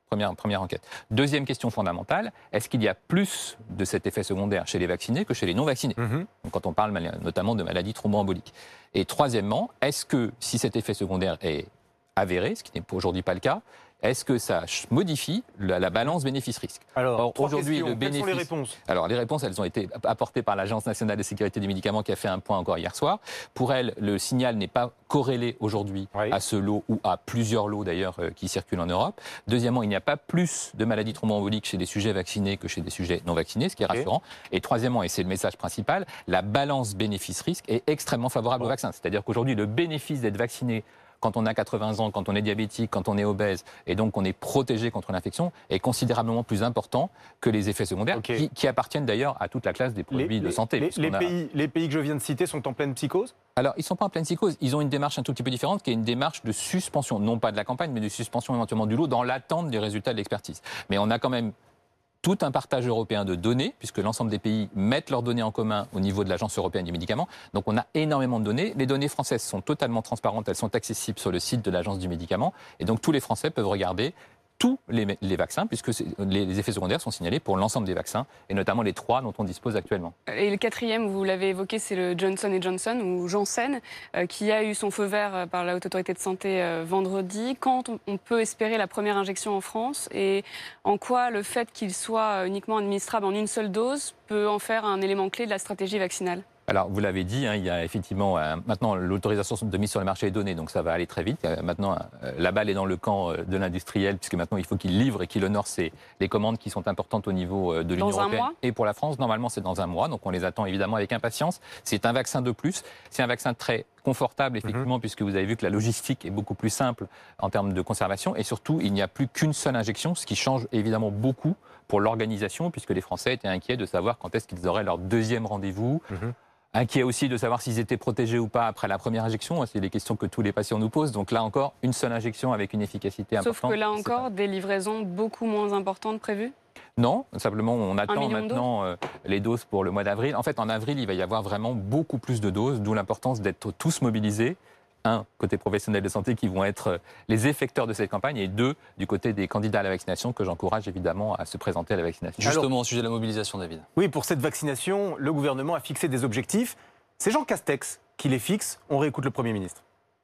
B: Première enquête. Deuxième question fondamentale, est-ce qu'il y a plus de cet effet secondaire chez les vaccinés que chez les non-vaccinés? Donc, quand on parle notamment de maladies thromboemboliques. Et troisièmement, est-ce que si cet effet secondaire est avéré, ce qui n'est aujourd'hui pas le cas, est-ce que ça modifie la balance bénéfice-risque?
C: Alors,
B: aujourd'hui, le
C: quelles sont les
B: bénéfice.
C: réponses?
B: Alors, les réponses, elles ont été apportées par l'Agence nationale de sécurité des médicaments qui a fait un point encore hier soir. Pour elle, le signal n'est pas corrélé aujourd'hui à ce lot ou à plusieurs lots d'ailleurs qui circulent en Europe. Deuxièmement, il n'y a pas plus de maladies thromboemboliques chez des sujets vaccinés que chez des sujets non vaccinés, ce qui est rassurant. Et troisièmement, et c'est le message principal, la balance bénéfice-risque est extrêmement favorable au vaccin. C'est-à-dire qu'aujourd'hui, le bénéfice d'être vacciné quand on a 80 ans, quand on est diabétique, quand on est obèse, et donc on est protégé contre l'infection, est considérablement plus important que les effets secondaires, qui appartiennent d'ailleurs à toute la classe des produits de santé.
C: Les pays que je viens de citer sont en pleine psychose?
B: Alors, ils ne sont pas en pleine psychose. Ils ont une démarche un tout petit peu différente, qui est une démarche de suspension, non pas de la campagne, mais de suspension éventuellement du lot, dans l'attente des résultats de l'expertise. Mais on a quand même tout un partage européen de données, puisque l'ensemble des pays mettent leurs données en commun au niveau de l'Agence européenne du médicament. Donc on a énormément de données. Les données françaises sont totalement transparentes, elles sont accessibles sur le site de l'Agence du médicament. Et donc tous les Français peuvent regarder tous les vaccins, puisque les effets secondaires sont signalés pour l'ensemble des vaccins, et notamment les 3 dont on dispose actuellement.
D: Et le quatrième, vous l'avez évoqué, c'est le Johnson & Johnson, ou Janssen, qui a eu son feu vert par la Haute Autorité de Santé vendredi. Quand on peut espérer la première injection en France, et en quoi le fait qu'il soit uniquement administrable en une seule dose peut en faire un élément clé de la stratégie vaccinale?
B: Alors, vous l'avez dit, il y a effectivement maintenant l'autorisation de mise sur le marché est donnée, donc ça va aller très vite. Maintenant, la balle est dans le camp de l'industriel, puisque maintenant il faut qu'il livre et qu'il honore les commandes qui sont importantes au niveau de l'Union européenne. Et pour la France, normalement, c'est dans un mois, donc on les attend évidemment avec impatience. C'est un vaccin de plus, c'est un vaccin très confortable, effectivement, puisque vous avez vu que la logistique est beaucoup plus simple en termes de conservation, et surtout, il n'y a plus qu'une seule injection, ce qui change évidemment beaucoup pour l'organisation, puisque les Français étaient inquiets de savoir quand est-ce qu'ils auraient leur deuxième rendez-vous. Inquiet aussi de savoir s'ils étaient protégés ou pas après la première injection. C'est des questions que tous les patients nous posent. Donc là encore, une seule injection avec une efficacité importante.
D: Sauf que là encore, des livraisons beaucoup moins importantes prévues?
B: Non, simplement on attend maintenant les doses pour le mois d'avril. En fait, en avril, il va y avoir vraiment beaucoup plus de doses, d'où l'importance d'être tous mobilisés. 1, côté professionnels de santé qui vont être les effecteurs de cette campagne, et 2, du côté des candidats à la vaccination, que j'encourage évidemment à se présenter à la vaccination.
A: Justement, au sujet de la mobilisation, David.
C: Oui, pour cette vaccination, le gouvernement a fixé des objectifs. C'est Jean Castex qui les fixe. On réécoute le Premier ministre.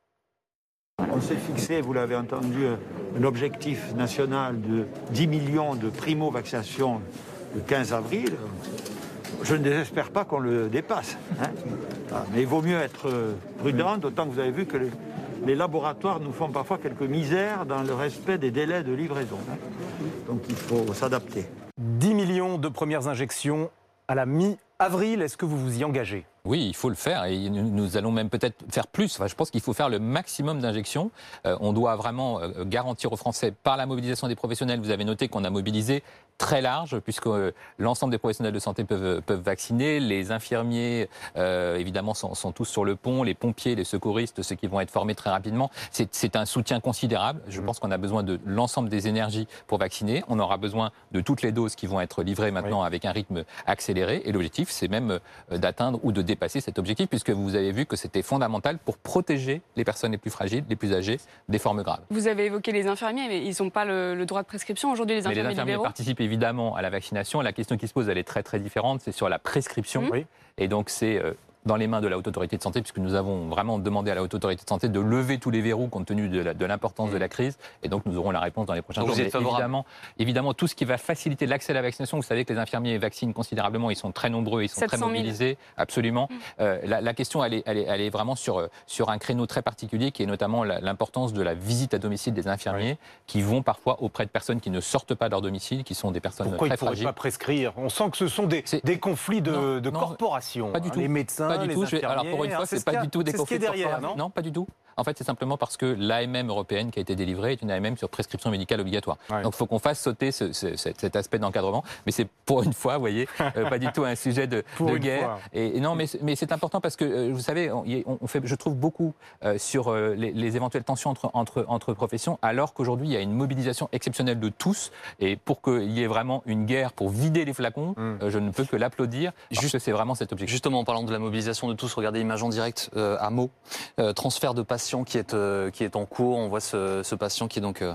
F: On s'est fixé, vous l'avez entendu, un objectif national de 10 millions de primo-vaccinations le 15 avril. Je ne désespère pas qu'on le dépasse. Mais il vaut mieux être prudent, d'autant que vous avez vu que les laboratoires nous font parfois quelques misères dans le respect des délais de livraison. Donc il faut s'adapter.
C: 10 millions de premières injections à la mi-avril. Est-ce que vous vous y engagez ?
B: Oui, il faut le faire, et nous allons même peut-être faire plus. Enfin, je pense qu'il faut faire le maximum d'injections. On doit vraiment garantir aux Français, par la mobilisation des professionnels, vous avez noté qu'on a mobilisé très large, puisque l'ensemble des professionnels de santé peuvent vacciner. Les infirmiers, évidemment, sont tous sur le pont, les pompiers, les secouristes, ceux qui vont être formés très rapidement. C'est un soutien considérable. Je pense qu'on a besoin de l'ensemble des énergies pour vacciner. On aura besoin de toutes les doses qui vont être livrées maintenant avec un rythme accéléré. Et l'objectif, c'est même d'atteindre ou de dépasser cet objectif, puisque vous avez vu que c'était fondamental pour protéger les personnes les plus fragiles, les plus âgées, des formes graves.
D: Vous avez évoqué les infirmiers, mais ils n'ont pas le droit de prescription aujourd'hui, les infirmiers libéraux.
B: Participent évidemment à la vaccination. La question qui se pose, elle est très très différente, c'est sur la prescription. Et donc c'est dans les mains de la Haute Autorité de Santé, puisque nous avons vraiment demandé à la Haute Autorité de Santé de lever tous les verrous compte tenu de l'importance de la crise. Et donc nous aurons la réponse dans les prochains jours.
A: Vous êtes favorable.
B: Évidemment, tout ce qui va faciliter l'accès à la vaccination. Vous savez que les infirmiers vaccinent considérablement, ils sont très nombreux, ils sont très mobilisés. Absolument. La question, elle est vraiment sur un créneau très particulier, qui est notamment l'importance de la visite à domicile des infirmiers, qui vont parfois auprès de personnes qui ne sortent pas de leur domicile, qui sont des personnes
C: Pourquoi
B: très
C: fragiles. Pourquoi il ne pourrait pas prescrire ? On sent que ce sont des conflits de corporations.
B: Pas du tout.
C: Les médecins,
B: pas du tout. Alors pour une fois, c'est pas du tout des conflits
C: derrière,
B: non, pas du tout. En fait, c'est simplement parce que l'AMM européenne qui a été délivrée est une AMM sur prescription médicale obligatoire. Donc il faut qu'on fasse sauter cet aspect d'encadrement. Mais c'est pour une fois, vous voyez, pas du tout un sujet de guerre. Et non, mais c'est important parce que, vous savez, on fait, je trouve, beaucoup sur les éventuelles tensions entre professions, alors qu'aujourd'hui, il y a une mobilisation exceptionnelle de tous. Et pour qu'il y ait vraiment une guerre pour vider les flacons, je ne peux que l'applaudir, parce que c'est vraiment cet objectif.
A: Justement, en parlant de la mobilisation mobilisation de tous. Regardez, image en direct à Meaux. Transfert de patient qui est en cours. On voit ce patient qui est donc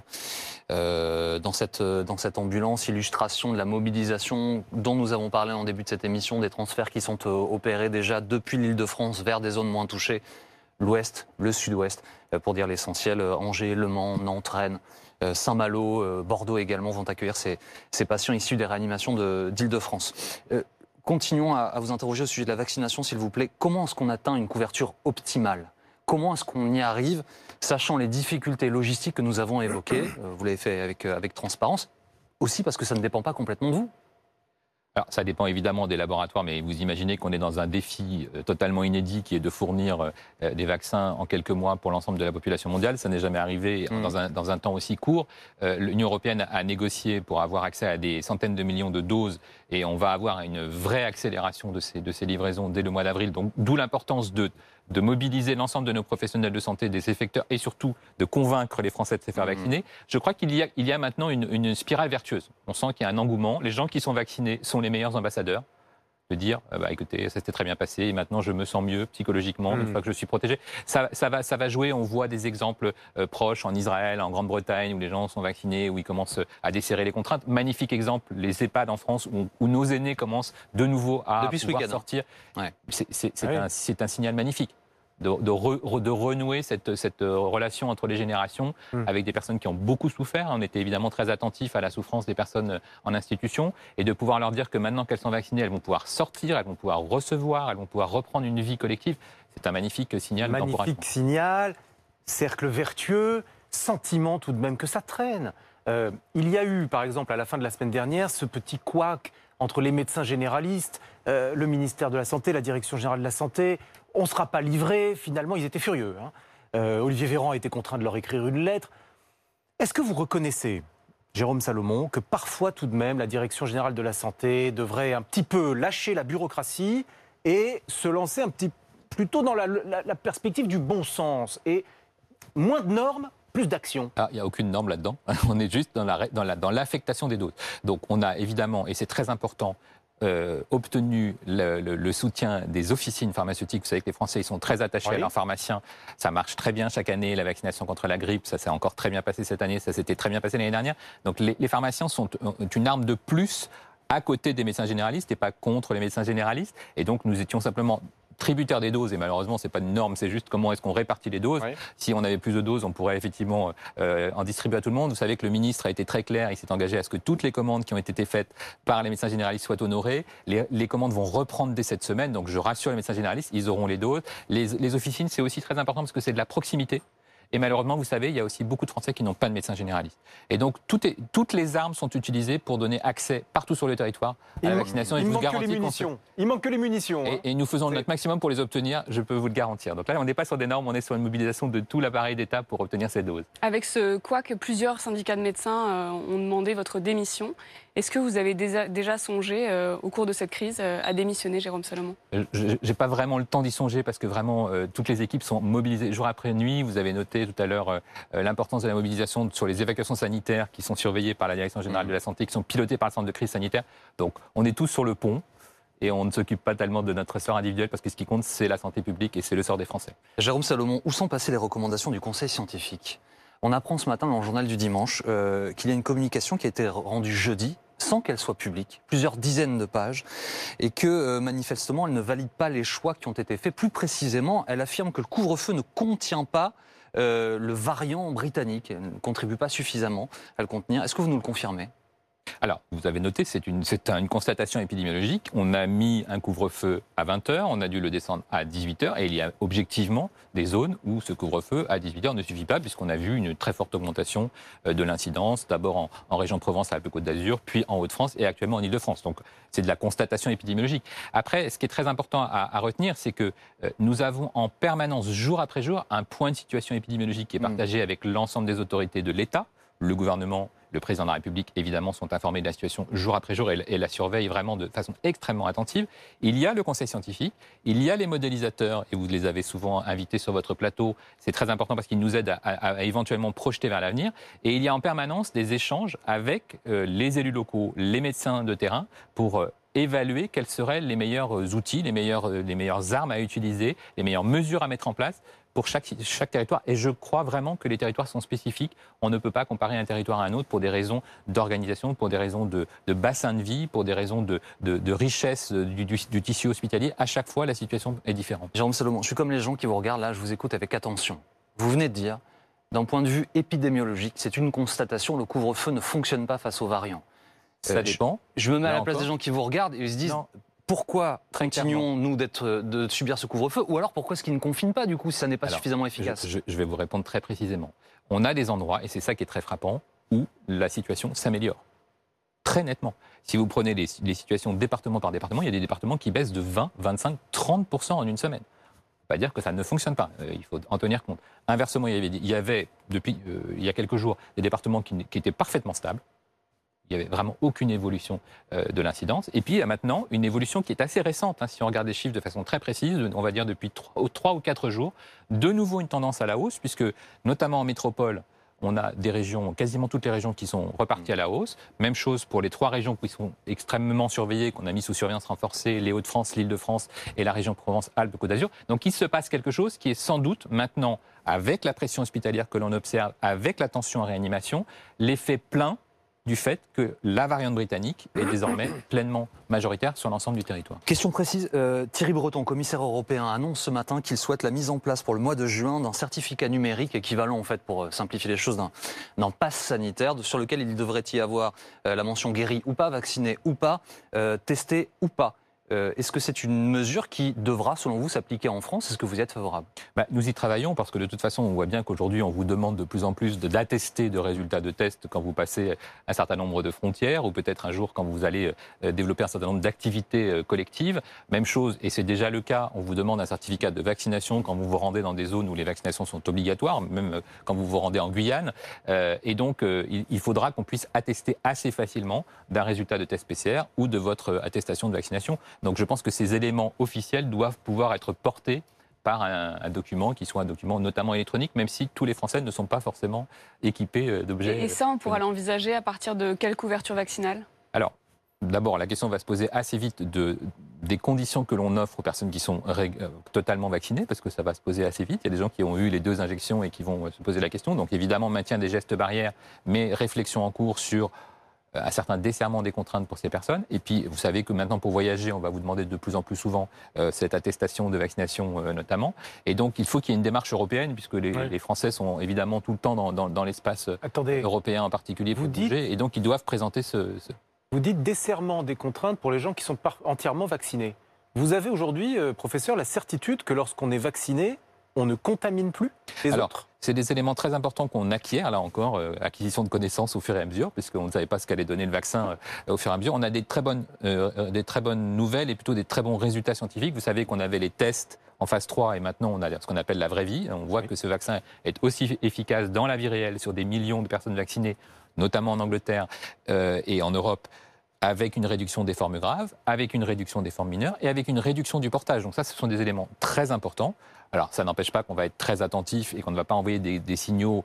A: dans cette ambulance. Illustration de la mobilisation dont nous avons parlé en début de cette émission, des transferts qui sont opérés déjà depuis l'Île-de-France vers des zones moins touchées. L'Ouest, le Sud-Ouest, pour dire l'essentiel. Angers, Le Mans, Nantes, Rennes, Saint-Malo, Bordeaux également vont accueillir ces patients issus des réanimations d'Île-de-France. Continuons à vous interroger au sujet de la vaccination, s'il vous plaît. Comment est-ce qu'on atteint une couverture optimale ? Comment est-ce qu'on y arrive, sachant les difficultés logistiques que nous avons évoquées ? Vous l'avez fait avec transparence, aussi parce que ça ne dépend pas complètement de vous.
B: Alors, ça dépend évidemment des laboratoires, mais vous imaginez qu'on est dans un défi totalement inédit qui est de fournir des vaccins en quelques mois pour l'ensemble de la population mondiale. Ça n'est jamais arrivé dans un temps aussi court. L'Union européenne a négocié pour avoir accès à des centaines de millions de doses et on va avoir une vraie accélération de ces livraisons dès le mois d'avril. Donc, d'où l'importance de mobiliser l'ensemble de nos professionnels de santé, des effecteurs et surtout de convaincre les Français de se faire vacciner. Je crois qu'il y a maintenant une spirale vertueuse. On sent qu'il y a un engouement. Les gens qui sont vaccinés sont les meilleurs ambassadeurs. De dire, écoutez, ça s'était très bien passé et maintenant je me sens mieux psychologiquement une fois que je suis protégé. Ça va jouer. On voit des exemples proches en Israël, en Grande-Bretagne, où les gens sont vaccinés, où ils commencent à desserrer les contraintes. Magnifique exemple, les EHPAD en France, où nos aînés commencent de nouveau à pouvoir sortir. Ouais. C'est un signal magnifique. De renouer cette relation entre les générations avec des personnes qui ont beaucoup souffert. On était évidemment très attentifs à la souffrance des personnes en institution et de pouvoir leur dire que maintenant qu'elles sont vaccinées, elles vont pouvoir sortir, elles vont pouvoir recevoir, elles vont pouvoir reprendre une vie collective. C'est un magnifique signal d'encouragement.
C: Magnifique signal, cercle vertueux, sentiment tout de même que ça traîne. Il y a eu, par exemple, à la fin de la semaine dernière, ce petit couac entre les médecins généralistes, le ministère de la Santé, la Direction générale de la Santé. On ne sera pas livré. Finalement, ils étaient furieux. Olivier Véran a été contraint de leur écrire une lettre. Est-ce que vous reconnaissez, Jérôme Salomon, que parfois, tout de même, la Direction générale de la Santé devrait un petit peu lâcher la bureaucratie et se lancer plutôt dans la perspective du bon sens et moins de normes, plus d'action?
B: Il n'y a aucune norme là-dedans. On est juste dans l'affectation des doses. Donc, on a évidemment, et c'est très important, obtenu le soutien des officines pharmaceutiques. Vous savez que les Français ils sont très attachés à leurs pharmaciens. Ça marche très bien chaque année. La vaccination contre la grippe, ça s'est encore très bien passé cette année. Ça s'était très bien passé l'année dernière. Donc les pharmaciens sont une arme de plus à côté des médecins généralistes et pas contre les médecins généralistes. Et donc nous étions simplement tributaire des doses, et malheureusement, ce n'est pas une norme, c'est juste comment est-ce qu'on répartit les doses. Oui. Si on avait plus de doses, on pourrait effectivement en distribuer à tout le monde. Vous savez que le ministre a été très clair, il s'est engagé à ce que toutes les commandes qui ont été faites par les médecins généralistes soient honorées. Les commandes vont reprendre dès cette semaine, donc je rassure les médecins généralistes, ils auront les doses. Les officines, c'est aussi très important parce que c'est de la proximité. Et malheureusement, vous savez, il y a aussi beaucoup de Français qui n'ont pas de médecin généraliste. Et donc, toutes les armes sont utilisées pour donner accès partout sur le territoire à la vaccination.
C: Il manque que les munitions.
B: Et nous faisons notre maximum pour les obtenir, je peux vous le garantir. Donc là, on n'est pas sur des normes, on est sur une mobilisation de tout l'appareil d'État pour obtenir ces doses. Avec
D: ce couac, plusieurs syndicats de médecins ont demandé votre démission. Est-ce que vous avez déjà songé, au cours de cette crise, à démissionner, Jérôme Salomon ?
B: Je n'ai pas vraiment le temps d'y songer parce que vraiment, toutes les équipes sont mobilisées jour après nuit. Vous avez noté tout à l'heure l'importance de la mobilisation sur les évacuations sanitaires qui sont surveillées par la Direction générale de la Santé, qui sont pilotées par le centre de crise sanitaire. Donc, on est tous sur le pont. Et on ne s'occupe pas tellement de notre sort individuel parce que ce qui compte, c'est la santé publique et c'est le sort des Français.
A: Jérôme Salomon, où sont passées les recommandations du Conseil scientifique ? On apprend ce matin dans le journal du dimanche qu'il y a une communication qui a été rendue jeudi, sans qu'elle soit publique, plusieurs dizaines de pages, et que manifestement elle ne valide pas les choix qui ont été faits. Plus précisément, elle affirme que le couvre-feu ne contient pas le variant britannique, elle ne contribue pas suffisamment à le contenir. Est-ce que vous nous le confirmez ?
B: Alors, vous avez noté, c'est une constatation épidémiologique. On a mis un couvre-feu à 20h, on a dû le descendre à 18h, et il y a objectivement des zones où ce couvre-feu à 18h ne suffit pas, puisqu'on a vu une très forte augmentation de l'incidence, d'abord en région Provence-Alpes-Côte d'Azur, puis en Hauts-de-France et actuellement en Île-de-France. Donc, c'est de la constatation épidémiologique. Après, ce qui est très important à retenir, c'est que nous avons en permanence, jour après jour, un point de situation épidémiologique qui est partagé avec l'ensemble des autorités de l'État, le gouvernement, le président de la République, évidemment, sont informés de la situation jour après jour et la surveillent vraiment de façon extrêmement attentive. Il y a le conseil scientifique, il y a les modélisateurs, et vous les avez souvent invités sur votre plateau. C'est très important parce qu'ils nous aident à éventuellement projeter vers l'avenir. Et il y a en permanence des échanges avec les élus locaux, les médecins de terrain, pour évaluer quels seraient les meilleurs outils, les meilleures armes à utiliser, les meilleures mesures à mettre en place pour chaque territoire. Et je crois vraiment que les territoires sont spécifiques. On ne peut pas comparer un territoire à un autre pour des raisons d'organisation, pour des raisons de bassin de vie, pour des raisons de richesse du tissu hospitalier. À chaque fois, la situation est différente.
A: Jérôme Salomon, je suis comme les gens qui vous regardent là, je vous écoute avec attention. Vous venez de dire, d'un point de vue épidémiologique, c'est une constatation, le couvre-feu ne fonctionne pas face aux variants.
B: Ça dépend.
A: Je me mets à
B: Là
A: la place
B: encore.
A: des gens qui vous regardent et ils se disent...
B: Non.
A: Pourquoi
B: Très
A: continuons-nous de subir ce couvre-feu? Ou alors pourquoi est-ce qu'ils ne confinent pas du coup si ça n'est pas suffisamment efficace?
B: Je vais vous répondre très précisément. On a des endroits, et c'est ça qui est très frappant, où la situation s'améliore. Très nettement. Si vous prenez les situations département par département, il y a des départements qui baissent de 20, 25, 30% en une semaine. Pas dire que ça ne fonctionne pas. Il faut en tenir compte. Inversement, il y avait depuis il y a quelques jours des départements qui étaient parfaitement stables. Il n'y avait vraiment aucune évolution de l'incidence. Et puis, il y a maintenant une évolution qui est assez récente. Si on regarde les chiffres de façon très précise, on va dire depuis 3 ou 4 jours, de nouveau une tendance à la hausse, puisque notamment en métropole, on a des régions, quasiment toutes les régions qui sont reparties à la hausse. Même chose pour les 3 régions qui sont extrêmement surveillées, qu'on a mis sous surveillance renforcée, les Hauts-de-France, l'Île-de-France et la région Provence-Alpes-Côte d'Azur. Donc il se passe quelque chose qui est sans doute maintenant, avec la pression hospitalière que l'on observe, avec la tension en réanimation, l'effet plein du fait que la variante britannique est désormais pleinement majoritaire sur l'ensemble du territoire.
A: Question précise, Thierry Breton, commissaire européen, annonce ce matin qu'il souhaite la mise en place pour le mois de juin d'un certificat numérique équivalent, en fait, pour simplifier les choses, d'un pass sanitaire sur lequel il devrait y avoir la mention guéri ou pas, vacciné ou pas, testé ou pas. Est-ce que c'est une mesure qui devra, selon vous, s'appliquer en France? Est-ce que vous y êtes favorable?
B: Nous y travaillons parce que de toute façon, on voit bien qu'aujourd'hui, on vous demande de plus en plus d'attester de résultats de tests quand vous passez un certain nombre de frontières ou peut-être un jour quand vous allez développer un certain nombre d'activités collectives. Même chose, et c'est déjà le cas, on vous demande un certificat de vaccination quand vous vous rendez dans des zones où les vaccinations sont obligatoires, même quand vous vous rendez en Guyane. Et donc, il faudra qu'on puisse attester assez facilement d'un résultat de test PCR ou de votre attestation de vaccination. Donc je pense que ces éléments officiels doivent pouvoir être portés par un document qui soit un document notamment électronique, même si tous les Français ne sont pas forcément équipés d'objets.
D: Et ça, on pourra l'envisager à partir de quelle couverture vaccinale?
B: Alors, d'abord, la question va se poser assez vite des conditions que l'on offre aux personnes qui sont totalement vaccinées, parce que ça va se poser assez vite. Il y a des gens qui ont eu les 2 injections et qui vont se poser la question. Donc évidemment, maintien des gestes barrières, mais réflexion en cours sur un certain desserrement des contraintes pour ces personnes. Et puis, vous savez que maintenant, pour voyager, on va vous demander de plus en plus souvent cette attestation de vaccination notamment. Et donc, il faut qu'il y ait une démarche européenne, puisque les Français sont évidemment tout le temps dans l'espace européen en particulier pour bouger. Et donc, ils doivent présenter
C: Vous dites desserrement des contraintes pour les gens qui sont entièrement vaccinés. Vous avez aujourd'hui, professeur, la certitude que lorsqu'on est vacciné, on ne contamine plus les autres?
B: C'est des éléments très importants qu'on acquiert, là encore, acquisition de connaissances au fur et à mesure, puisqu'on ne savait pas ce qu'allait donner le vaccin au fur et à mesure. On a des très bonnes nouvelles et plutôt des très bons résultats scientifiques. Vous savez qu'on avait les tests en phase 3 et maintenant on a ce qu'on appelle la vraie vie. On voit que ce vaccin est aussi efficace dans la vie réelle sur des millions de personnes vaccinées, notamment en Angleterre et en Europe, avec une réduction des formes graves, avec une réduction des formes mineures et avec une réduction du portage. Donc ça, ce sont des éléments très importants. Alors, ça n'empêche pas qu'on va être très attentif et qu'on ne va pas envoyer des signaux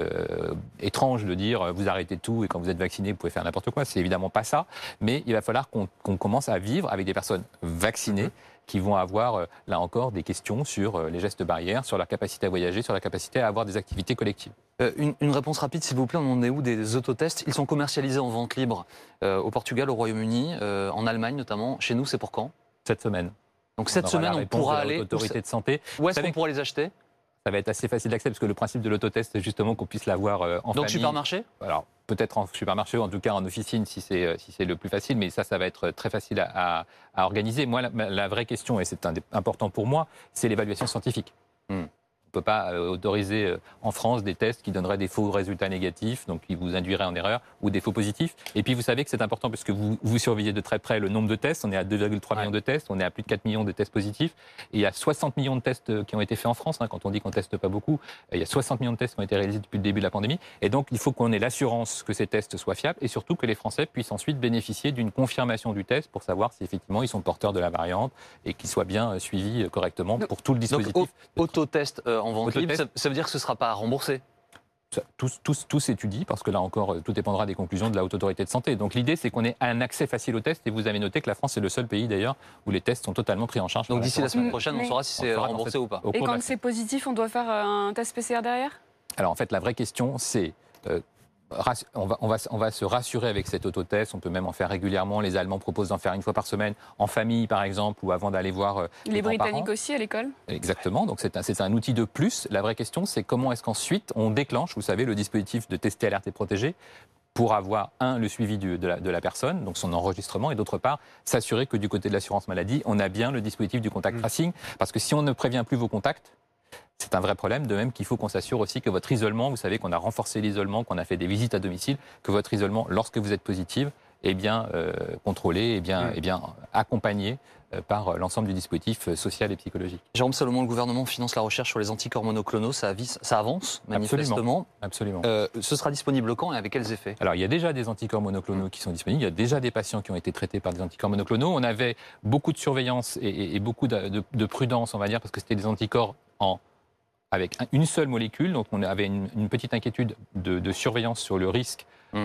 B: étranges de dire vous arrêtez tout et quand vous êtes vacciné, vous pouvez faire n'importe quoi. C'est évidemment pas ça. Mais il va falloir qu'on commence à vivre avec des personnes vaccinées qui vont avoir, là encore, des questions sur les gestes barrières, sur leur capacité à voyager, sur la capacité à avoir des activités collectives.
A: Une réponse rapide, s'il vous plaît. On en est où des autotests? Ils sont commercialisés en vente libre au Portugal, au Royaume-Uni, en Allemagne notamment. Chez nous, c'est pour quand?
B: Cette semaine.
A: Donc cette semaine, on pourra aller...
B: Autorité de santé.
A: Où est-ce qu'on pourra les acheter?
B: Ça va être assez facile d'accès parce que le principe de l'autotest, c'est justement qu'on puisse l'avoir en famille.
A: Donc supermarché?
B: Alors peut-être en supermarché ou en tout cas en officine si c'est le plus facile, mais ça va être très facile à organiser. Moi, la vraie question, et c'est important pour moi, c'est l'évaluation scientifique. On ne peut pas autoriser en France des tests qui donneraient des faux résultats négatifs, donc qui vous induiraient en erreur, ou des faux positifs. Et puis vous savez que c'est important parce que vous surveillez de très près le nombre de tests. On est à 2,3 millions de tests, on est à plus de 4 millions de tests positifs. Et il y a 60 millions de tests qui ont été faits en France. Quand on dit qu'on ne teste pas beaucoup, il y a 60 millions de tests qui ont été réalisés depuis le début de la pandémie. Et donc il faut qu'on ait l'assurance que ces tests soient fiables et surtout que les Français puissent ensuite bénéficier d'une confirmation du test pour savoir si effectivement ils sont porteurs de la variante et qu'ils soient bien suivis correctement pour tout le dispositif.
A: Donc autotest en vente libre, ça veut dire que ce ne sera pas remboursé?
B: Tout s'étudie, parce que là encore, tout dépendra des conclusions de la Haute Autorité de Santé. Donc l'idée, c'est qu'on ait un accès facile aux tests, et vous avez noté que la France est le seul pays d'ailleurs où les tests sont totalement pris en charge.
A: Donc d'ici la semaine prochaine, on saura si c'est remboursé ou pas.
D: Et quand c'est positif, on doit faire un test PCR derrière ?
B: Alors en fait, la vraie question, c'est... on va se rassurer avec cet autotest, on peut même en faire régulièrement. Les Allemands proposent d'en faire une fois par semaine, en famille par exemple, ou avant d'aller voir
D: les
B: grands-parents.
D: Britanniques aussi à l'école.
B: Exactement, donc c'est un outil de plus. La vraie question, c'est comment est-ce qu'ensuite on déclenche, vous savez, le dispositif de tester, alerter, protéger, pour avoir, le suivi de la personne, donc son enregistrement, et d'autre part, s'assurer que du côté de l'assurance maladie, on a bien le dispositif du contact tracing, parce que si on ne prévient plus vos contacts, c'est un vrai problème, de même qu'il faut qu'on s'assure aussi que votre isolement, vous savez qu'on a renforcé l'isolement, qu'on a fait des visites à domicile, que votre isolement, lorsque vous êtes positive, est bien contrôlé, est bien accompagné par l'ensemble du dispositif social et psychologique.
A: Jérôme Salomon, le gouvernement finance la recherche sur les anticorps monoclonaux, ça avance manifestement.
B: Absolument.
A: Ce sera disponible quand et avec quels effets ?
B: Alors il y a déjà des anticorps monoclonaux qui sont disponibles, il y a déjà des patients qui ont été traités par des anticorps monoclonaux. On avait beaucoup de surveillance et beaucoup de prudence, on va dire, parce que c'était des anticorps avec une seule molécule, donc on avait une petite inquiétude de surveillance sur le risque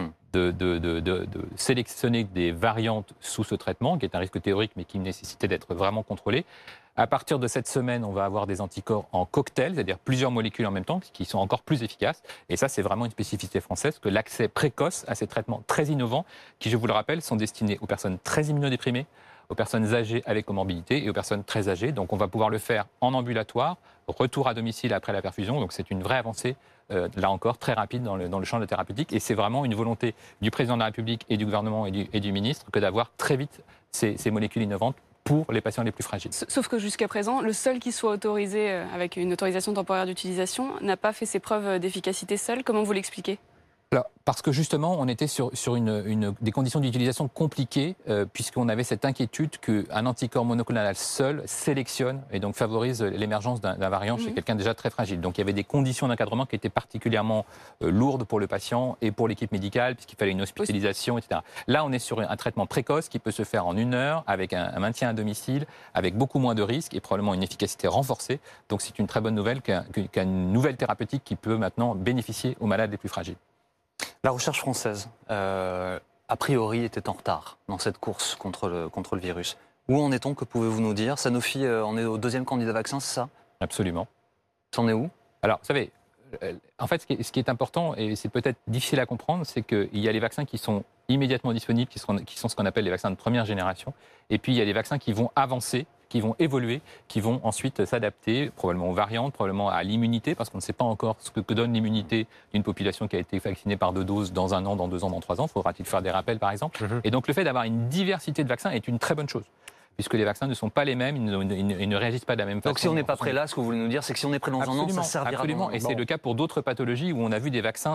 B: de sélectionner des variantes sous ce traitement, qui est un risque théorique mais qui nécessitait d'être vraiment contrôlé. À partir de cette semaine, on va avoir des anticorps en cocktail, c'est-à-dire plusieurs molécules en même temps, qui sont encore plus efficaces. Et ça, c'est vraiment une spécificité française, que l'accès précoce à ces traitements très innovants, qui, je vous le rappelle, sont destinés aux personnes très immunodéprimées, aux personnes âgées avec comorbidité et aux personnes très âgées. Donc on va pouvoir le faire en ambulatoire, retour à domicile après la perfusion. Donc c'est une vraie avancée, là encore, très rapide dans le champ de la thérapeutique. Et c'est vraiment une volonté du président de la République et du gouvernement et du ministre que d'avoir très vite ces molécules innovantes pour les patients les plus fragiles.
D: Sauf que jusqu'à présent, le seul qui soit autorisé avec une autorisation temporaire d'utilisation n'a pas fait ses preuves d'efficacité seul. Comment vous l'expliquez ?
B: Alors, parce que justement, on était sur des conditions d'utilisation compliquées, puisqu'on avait cette inquiétude qu'un anticorps monoclonal seul sélectionne et donc favorise l'émergence d'un variant chez quelqu'un déjà très fragile. Donc il y avait des conditions d'encadrement qui étaient particulièrement lourdes pour le patient et pour l'équipe médicale, puisqu'il fallait une hospitalisation, etc. Là, on est sur un traitement précoce qui peut se faire en 1 heure, avec un maintien à domicile, avec beaucoup moins de risques et probablement une efficacité renforcée. Donc c'est une très bonne nouvelle qu'une nouvelle thérapeutique qui peut maintenant bénéficier aux malades les plus fragiles.
A: La recherche française, a priori, était en retard dans cette course contre le virus. Où en est-on ? Que pouvez-vous nous dire ? Sanofi en est au 2e candidat vaccin, c'est ça ?
B: Absolument.
A: C'en est où ?
B: Alors, vous savez, en fait, ce qui est important, et c'est peut-être difficile à comprendre, c'est qu'il y a les vaccins qui sont immédiatement disponibles, qui sont ce qu'on appelle les vaccins de première génération, et puis il y a les vaccins qui vont avancer, qui vont évoluer, qui vont ensuite s'adapter, probablement aux variantes, probablement à l'immunité, parce qu'on ne sait pas encore ce que donne l'immunité d'une population qui a été vaccinée par 2 doses dans 1 an, dans 2 ans, dans 3 ans. Faudra-t-il faire des rappels, par exemple ? Et donc le fait d'avoir une diversité de vaccins est une très bonne chose, puisque les vaccins ne sont pas les mêmes, ils ne réagissent pas de la même façon.
A: Donc si on n'est pas prêt là, ce que vous voulez nous dire, c'est que si on est prêt dans 1 an, ça servira.
B: Absolument, et c'est le cas pour d'autres pathologies où on a vu des vaccins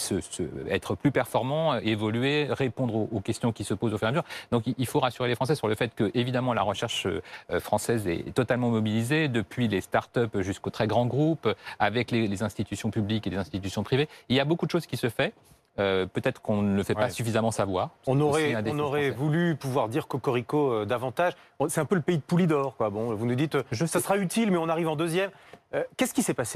B: être plus performants, évoluer, répondre aux questions qui se posent au fur et à mesure. Donc il faut rassurer les Français sur le fait que, évidemment, la recherche française est totalement mobilisée, depuis les start-up jusqu'aux très grands groupes, avec les institutions publiques et les institutions privées. Il y a beaucoup de choses qui se font. Peut-être qu'on ne le fait pas suffisamment savoir.
C: On aurait voulu pouvoir dire cocorico davantage. C'est un peu le pays de Poulidor, quoi. Bon, vous nous dites, ça sera utile, mais on arrive en 2e. Qu'est-ce qui s'est passé ?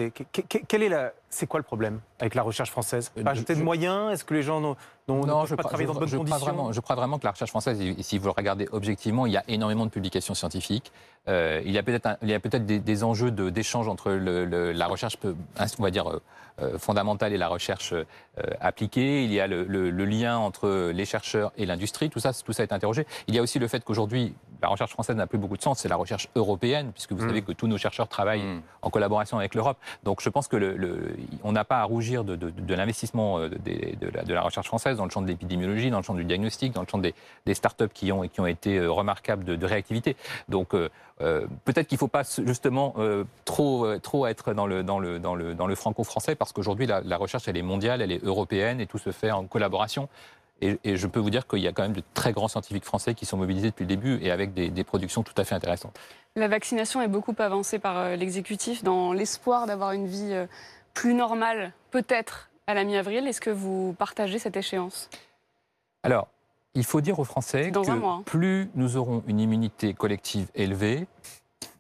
C: C'est quoi le problème avec la recherche française ? Pas ajouter de moyens ? Est-ce que les gens ne peuvent pas travailler dans de bonnes conditions ?
B: Je crois vraiment que la recherche française, si vous le regardez objectivement, il y a énormément de publications scientifiques. Il y a peut-être des enjeux d'échange entre la recherche, on va dire, fondamentale et la recherche appliquée. Il y a le lien entre les chercheurs et l'industrie. Tout ça est interrogé. Il y a aussi le fait qu'aujourd'hui, la recherche française n'a plus beaucoup de sens. C'est la recherche européenne, puisque vous savez que tous nos chercheurs travaillent en collaboration avec l'Europe. Donc je pense que on n'a pas à rougir de l'investissement de la recherche française dans le champ de l'épidémiologie, dans le champ du diagnostic, dans le champ des start-up qui ont été remarquables de réactivité. Donc peut-être qu'il ne faut pas justement trop être dans le franco-français, parce qu'aujourd'hui la recherche elle est mondiale, elle est européenne et tout se fait en collaboration. Et je peux vous dire qu'il y a quand même de très grands scientifiques français qui sont mobilisés depuis le début et avec des productions tout à fait intéressantes.
D: La vaccination est beaucoup avancée par l'exécutif dans l'espoir d'avoir une vie plus normale, peut-être à la mi-avril. Est-ce que vous partagez cette échéance ?
B: Alors, il faut dire aux Français que plus nous aurons une immunité collective élevée,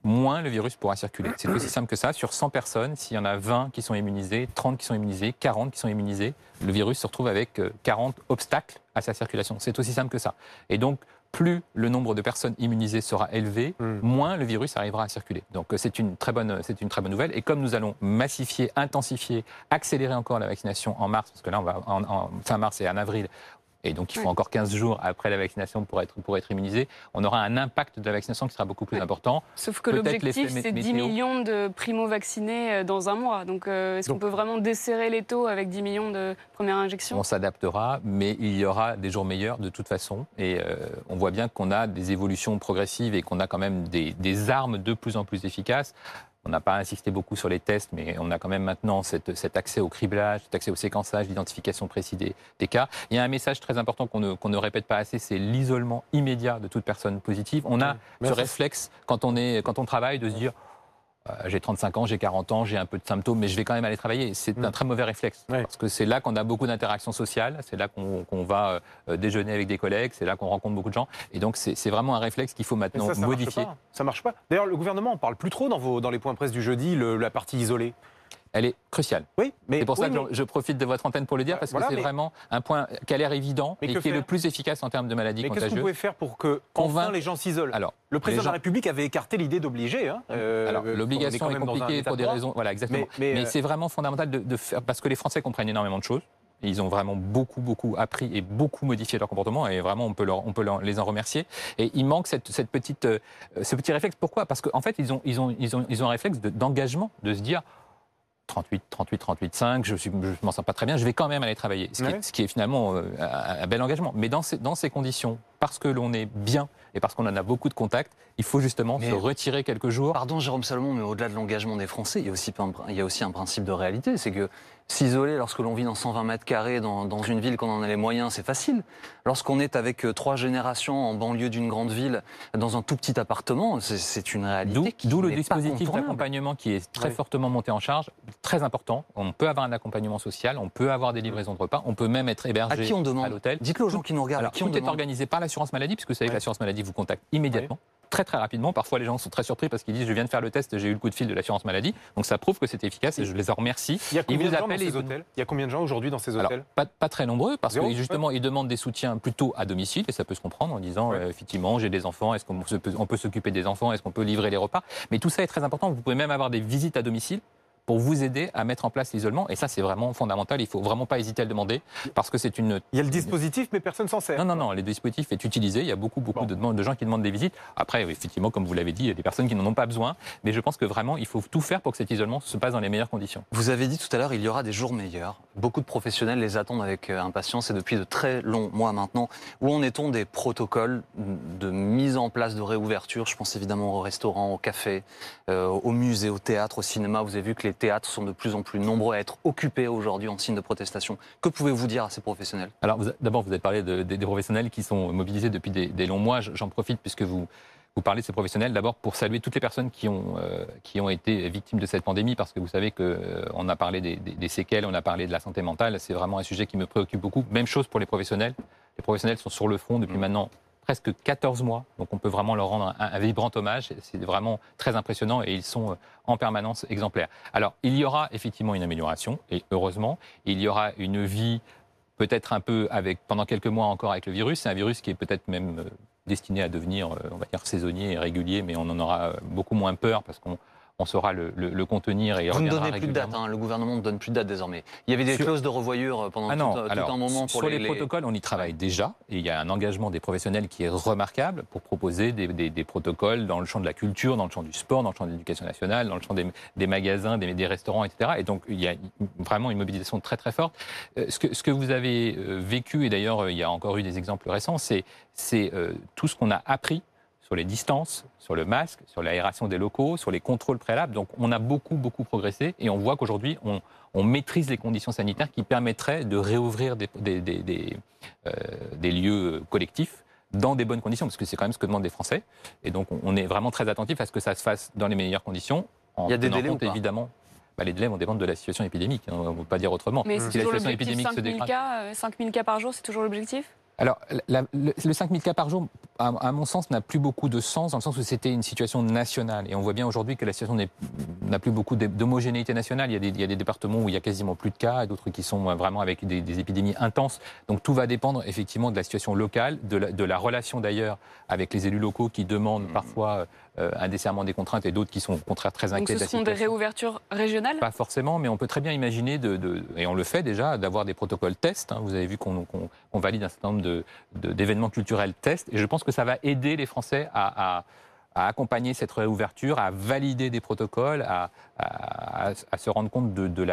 B: moins le virus pourra circuler. C'est aussi simple que ça. Sur 100 personnes, s'il y en a 20 qui sont immunisées, 30 qui sont immunisées, 40 qui sont immunisées, le virus se retrouve avec 40 obstacles à sa circulation. C'est aussi simple que ça. Et donc, plus le nombre de personnes immunisées sera élevé, moins le virus arrivera à circuler. Donc c'est une très bonne nouvelle. Et comme nous allons massifier, intensifier, accélérer encore la vaccination en mars, parce que là on va en fin mars et en avril, et donc il faut encore 15 jours après la vaccination pour être immunisé, on aura un impact de la vaccination qui sera beaucoup plus important.
D: Sauf que l'objectif, c'est 10 millions de primo-vaccinés dans un mois. Donc est-ce qu'on peut vraiment desserrer les taux avec 10 millions de premières injections ?
B: On s'adaptera, mais il y aura des jours meilleurs de toute façon. Et on voit bien qu'on a des évolutions progressives et qu'on a quand même des armes de plus en plus efficaces. On n'a pas insisté beaucoup sur les tests, mais on a quand même maintenant cet accès au criblage, cet accès au séquençage, l'identification précise des cas. Il y a un message très important qu'on ne répète pas assez, c'est l'isolement immédiat de toute personne positive. On a ce réflexe, quand on travaille, de se dire j'ai 35 ans, j'ai 40 ans, j'ai un peu de symptômes, mais je vais quand même aller travailler. C'est un très mauvais réflexe, parce que c'est là qu'on a beaucoup d'interactions sociales, c'est là qu'on va déjeuner avec des collègues, c'est là qu'on rencontre beaucoup de gens. Et donc c'est vraiment un réflexe qu'il faut maintenant modifier.
C: Ça marche pas. D'ailleurs, le gouvernement en parle plus trop dans les points presse du jeudi, la partie isolée.
B: Elle est cruciale.
C: Oui, mais
B: c'est pour ça que je profite de votre antenne pour le dire, parce que c'est vraiment un point qui a l'air évident et qui est le plus efficace en termes de maladies contagieuses.
C: Mais qu'est-ce que vous pouvez faire pour que enfin les gens s'isolent ? Alors, le président de la République avait écarté l'idée d'obliger.
B: Alors, l'obligation est compliquée pour des raisons. Voilà, exactement. Mais c'est vraiment fondamental de faire, parce que les Français comprennent énormément de choses. Ils ont vraiment beaucoup appris et beaucoup modifié leur comportement, et vraiment on peut les en remercier. Et il manque ce petit réflexe. Pourquoi ? Parce qu'en fait ils ont un réflexe d'engagement, de se dire 38,5, je m'en sens pas très bien, je vais quand même aller travailler. Ce qui est finalement un bel engagement. Mais dans ces conditions, parce que l'on est bien et parce qu'on en a beaucoup de contacts, il faut justement se retirer quelques jours.
A: Pardon Jérôme Salomon, mais au-delà de l'engagement des Français, il y a aussi un principe de réalité. C'est que s'isoler lorsque l'on vit dans 120 mètres carrés dans une ville qu'on en a les moyens, c'est facile. Lorsqu'on est avec 3 générations en banlieue d'une grande ville, dans un tout petit appartement, c'est une réalité
B: d'où le dispositif d'accompagnement qui est très fortement monté en charge, très important. On peut avoir un accompagnement social, on peut avoir des livraisons de repas, on peut même être hébergé
A: à qui on demande
B: à l'hôtel.
A: Dites-le aux gens qui nous regardent.
B: Alors, tout est organisé par l'assurance maladie, puisque vous savez que l'assurance maladie vous contacte immédiatement. Très rapidement. Parfois, les gens sont très surpris parce qu'ils disent je viens de faire le test, j'ai eu le coup de fil de l'assurance maladie. Donc ça prouve que c'est efficace et je les en remercie.
C: Il y a combien de gens dans ces hôtels ? Il y a combien de gens aujourd'hui dans ces hôtels ?
B: Alors, pas très nombreux, parce que justement ils demandent des soutiens plutôt à domicile, et ça peut se comprendre en disant effectivement j'ai des enfants, est-ce qu'on peut s'occuper des enfants, est-ce qu'on peut livrer les repas ? Mais tout ça est très important. Vous pouvez même avoir des visites à domicile pour vous aider à mettre en place l'isolement. Et ça, c'est vraiment fondamental. Il ne faut vraiment pas hésiter à le demander, parce que c'est une...
C: Il y a le dispositif, mais personne s'en sert.
B: Non, le dispositif est utilisé. Il y a beaucoup de gens qui demandent des visites. Après, effectivement, comme vous l'avez dit, il y a des personnes qui n'en ont pas besoin. Mais je pense que vraiment, il faut tout faire pour que cet isolement se passe dans les meilleures conditions.
A: Vous avez dit tout à l'heure, il y aura des jours meilleurs. Beaucoup de professionnels les attendent avec impatience, et depuis de très longs mois maintenant. Où en est-on des protocoles de mise en place de réouverture ? Je pense évidemment aux restaurants, aux cafés, aux musées, au théâtre, au cinéma. Vous avez vu que les théâtres sont de plus en plus nombreux à être occupés aujourd'hui en signe de protestation. Que pouvez-vous dire à ces professionnels ?
B: Alors, d'abord, vous avez parlé des professionnels qui sont mobilisés depuis des longs mois. J'en profite puisque vous parlez de ces professionnels. D'abord, pour saluer toutes les personnes qui ont été victimes de cette pandémie, parce que vous savez qu'on a parlé des séquelles, on a parlé de la santé mentale. C'est vraiment un sujet qui me préoccupe beaucoup. Même chose pour les professionnels. Les professionnels sont sur le front depuis maintenant presque 14 mois, donc on peut vraiment leur rendre un vibrant hommage. C'est vraiment très impressionnant et ils sont en permanence exemplaires. Alors, il y aura effectivement une amélioration, et heureusement, il y aura une vie peut-être un peu pendant quelques mois encore avec le virus. C'est un virus qui est peut-être même destiné à devenir, on va dire, saisonnier et régulier, mais on en aura beaucoup moins peur parce qu'on saura le contenir. Et
A: vous ne donnez plus de date, le gouvernement ne donne plus de date désormais. Il y avait des clauses de revoyure pendant tout un moment.
B: Sur les protocoles, on y travaille déjà, et il y a un engagement des professionnels qui est remarquable pour proposer des protocoles dans le champ de la culture, dans le champ du sport, dans le champ de l'éducation nationale, dans le champ des magasins, des restaurants, etc. Et donc il y a vraiment une mobilisation très forte. Ce que vous avez vécu, et d'ailleurs il y a encore eu des exemples récents, c'est tout ce qu'on a appris sur les distances, sur le masque, sur l'aération des locaux, sur les contrôles préalables. Donc on a beaucoup progressé, et on voit qu'aujourd'hui on maîtrise les conditions sanitaires qui permettraient de réouvrir des lieux collectifs dans des bonnes conditions, parce que c'est quand même ce que demandent les Français. Et donc on est vraiment très attentif à ce que ça se fasse dans les meilleures conditions.
A: Il y a des délais
B: compte, évidemment. Les délais vont dépendre de la situation épidémique, on ne peut pas dire autrement.
D: Mais c'est toujours l'objectif, 5 000 cas par jour, c'est toujours l'objectif ?
B: Alors, le 5 000 cas par jour, à mon sens, n'a plus beaucoup de sens, dans le sens où c'était une situation nationale. Et on voit bien aujourd'hui que la situation n'a plus beaucoup d'homogénéité nationale. Il y a des départements où il y a quasiment plus de cas, et d'autres qui sont vraiment avec des épidémies intenses. Donc tout va dépendre effectivement de la situation locale, de la relation d'ailleurs avec les élus locaux qui demandent parfois un desserrement des contraintes et d'autres qui sont au contraire très inquiets de la situation.
D: Donc ce seront des réouvertures régionales ?
B: Pas forcément, mais on peut très bien imaginer, et on le fait déjà, d'avoir des protocoles tests. Vous avez vu qu'on valide un certain nombre d'événements culturels tests. Et je pense que ça va aider les Français à accompagner cette réouverture, à valider des protocoles, à se rendre compte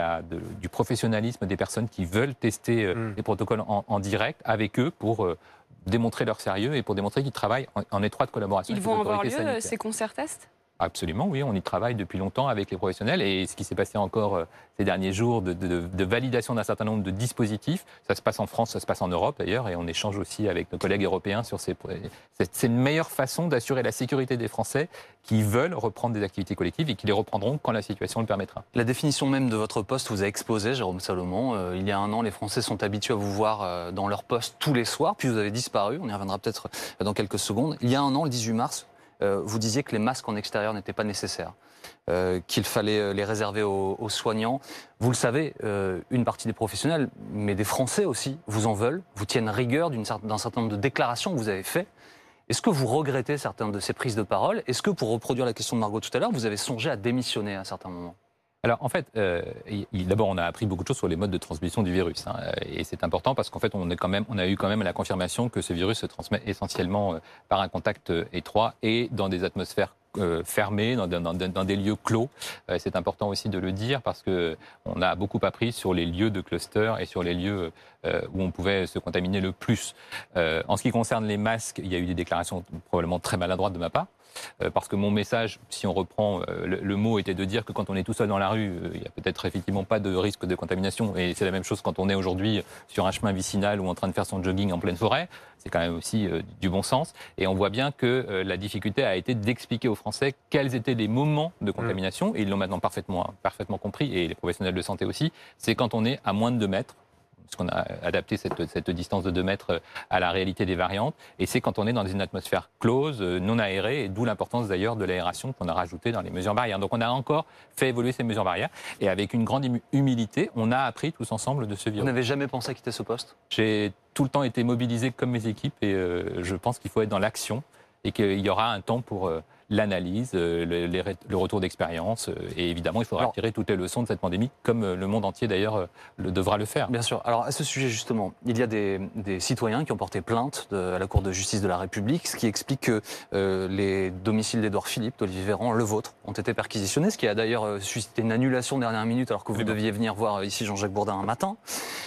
B: du professionnalisme des personnes qui veulent tester les protocoles en direct avec eux pour démontrer leur sérieux et pour démontrer qu'ils travaillent en étroite collaboration avec les autorités sanitaires.
D: Ils vont avoir lieu, ces concerts tests ?
B: Absolument, oui, on y travaille depuis longtemps avec les professionnels et ce qui s'est passé encore ces derniers jours de validation d'un certain nombre de dispositifs, ça se passe en France, ça se passe en Europe d'ailleurs et on échange aussi avec nos collègues européens sur c'est une meilleure façon d'assurer la sécurité des Français qui veulent reprendre des activités collectives et qui les reprendront quand la situation le permettra.
A: La définition même de votre poste vous a exposé, Jérôme Salomon. Il y a un an, les Français sont habitués à vous voir dans leur poste tous les soirs, puis vous avez disparu, on y reviendra peut-être dans quelques secondes. Il y a un an, le 18 mars, vous disiez que les masques en extérieur n'étaient pas nécessaires, qu'il fallait les réserver aux soignants. Vous le savez, une partie des professionnels, mais des Français aussi, vous en veulent, vous tiennent rigueur d'un certain nombre de déclarations que vous avez faites. Est-ce que vous regrettez certaines de ces prises de parole ? Est-ce que, pour reproduire la question de Margot tout à l'heure, vous avez songé à démissionner à un certain moment ?
B: Alors en fait, d'abord on a appris beaucoup de choses sur les modes de transmission du virus. Et c'est important parce qu'en fait on a eu quand même la confirmation que ce virus se transmet essentiellement par un contact étroit et dans des atmosphères fermées, dans des lieux clos. C'est important aussi de le dire parce qu'on a beaucoup appris sur les lieux de cluster et sur les lieux où on pouvait se contaminer le plus. En ce qui concerne les masques, il y a eu des déclarations probablement très maladroites de ma part. Parce que mon message, si on reprend le mot, était de dire que quand on est tout seul dans la rue, il n'y a peut-être effectivement pas de risque de contamination. Et c'est la même chose quand on est aujourd'hui sur un chemin vicinal ou en train de faire son jogging en pleine forêt. C'est quand même aussi du bon sens. Et on voit bien que la difficulté a été d'expliquer aux Français quels étaient les moments de contamination. Et ils l'ont maintenant parfaitement compris, et les professionnels de santé aussi. C'est quand on est à moins de 2 mètres. Parce qu'on a adapté cette distance de 2 mètres à la réalité des variantes. Et c'est quand on est dans une atmosphère close, non aérée, et d'où l'importance d'ailleurs de l'aération qu'on a rajoutée dans les mesures barrières. Donc on a encore fait évoluer ces mesures barrières. Et avec une grande humilité, on a appris tous ensemble de ce virus.
A: Vous n'avez jamais pensé à quitter ce poste ?
B: J'ai tout le temps été mobilisé comme mes équipes et je pense qu'il faut être dans l'action et qu'il y aura un temps pour l'analyse, le retour d'expérience et évidemment il faudra tirer toutes les leçons de cette pandémie comme le monde entier d'ailleurs devra le faire.
A: Bien sûr. Alors à ce sujet justement, il y a des citoyens qui ont porté plainte à la Cour de justice de la République, ce qui explique que les domiciles d'Édouard Philippe, d'Olivier Véran, le vôtre, ont été perquisitionnés, ce qui a d'ailleurs suscité une annulation dernière minute alors que vous deviez venir voir ici Jean-Jacques Bourdin un matin.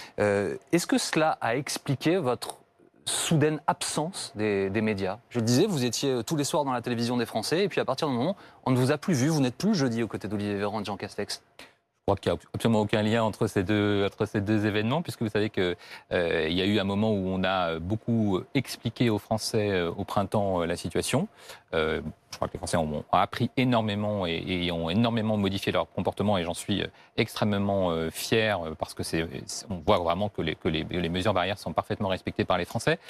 A: Est-ce que cela a expliqué votre soudaine absence des médias? Je le disais, vous étiez tous les soirs dans la télévision des Français, et puis à partir d'un moment, on ne vous a plus vu, vous n'êtes plus jeudi aux côtés d'Olivier Véran et de Jean Castex.
B: Je crois qu'il n'y a absolument aucun lien entre ces deux événements, puisque vous savez qu'il y a eu un moment où on a beaucoup expliqué aux Français au printemps la situation. Je crois que les Français ont appris énormément et ont énormément modifié leur comportement et j'en suis extrêmement fier parce que on voit vraiment que les mesures barrières sont parfaitement respectées par les Français.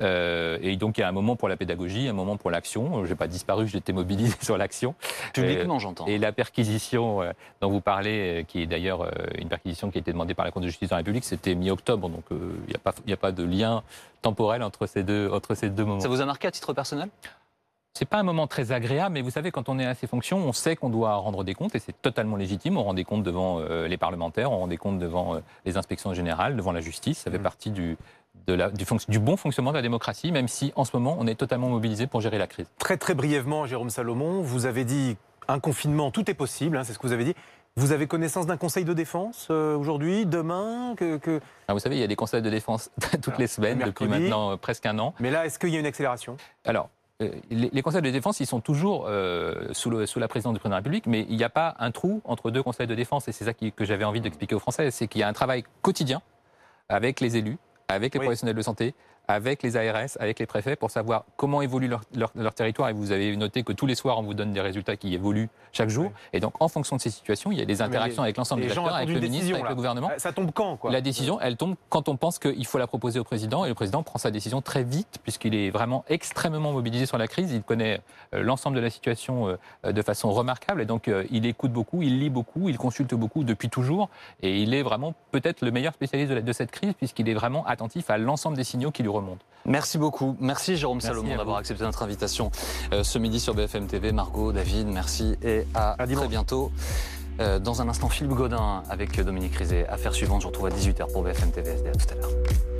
B: Et donc il y a un moment pour la pédagogie, un moment pour l'action. Je n'ai pas disparu, j'ai été mobilisé sur l'action.
A: Publiquement, j'entends.
B: Et la perquisition dont vous parlez, qui est d'ailleurs une perquisition qui a été demandée par la Cour de justice de la République, c'était mi-octobre. Donc il n'y a pas de lien temporel entre ces deux moments.
A: Ça vous a marqué à titre personnel ?
B: C'est pas un moment très agréable, mais vous savez, quand on est à ces fonctions, on sait qu'on doit rendre des comptes et c'est totalement légitime. On rend des comptes devant les parlementaires, on rend des comptes devant les inspections générales, devant la justice. Ça fait partie du bon fonctionnement de la démocratie, même si en ce moment, on est totalement mobilisé pour gérer la crise.
C: Très très brièvement, Jérôme Salomon, vous avez dit un confinement, tout est possible, c'est ce que vous avez dit. Vous avez connaissance d'un conseil de défense aujourd'hui, demain
B: Vous savez, il y a des conseils de défense toutes les semaines, depuis maintenant presque un an.
C: Mais là, est-ce qu'il y a une accélération ?
B: Alors, les conseils de défense, ils sont toujours sous la présidence du président de la République, mais il n'y a pas un trou entre 2 conseils de défense, et c'est ça que j'avais envie d'expliquer aux Français, c'est qu'il y a un travail quotidien avec les élus, avec les professionnels de santé, avec les ARS, avec les préfets, pour savoir comment évolue leur territoire. Et vous avez noté que tous les soirs, on vous donne des résultats qui évoluent chaque jour. Et donc, en fonction de ces situations, il y a des interactions avec l'ensemble des acteurs, avec le ministre, avec le gouvernement.
C: Ça tombe quand, quoi?
B: La décision, elle tombe quand on pense qu'il faut la proposer au président. Et le président prend sa décision très vite, puisqu'il est vraiment extrêmement mobilisé sur la crise. Il connaît l'ensemble de la situation de façon remarquable. Et donc, il écoute beaucoup, il lit beaucoup, il consulte beaucoup depuis toujours. Et il est vraiment peut-être le meilleur spécialiste de cette crise, puisqu'il est vraiment attentif à l'ensemble des signaux qui lui remontent.
A: Merci beaucoup. Merci Jérôme Salomon d'avoir accepté notre invitation ce midi sur BFM TV. Margot, David, merci et à très bientôt. Dans un instant, Philippe Godin avec Dominique Rizet. Affaire suivante, je vous retrouve à 18h pour BFM TV. À tout à l'heure.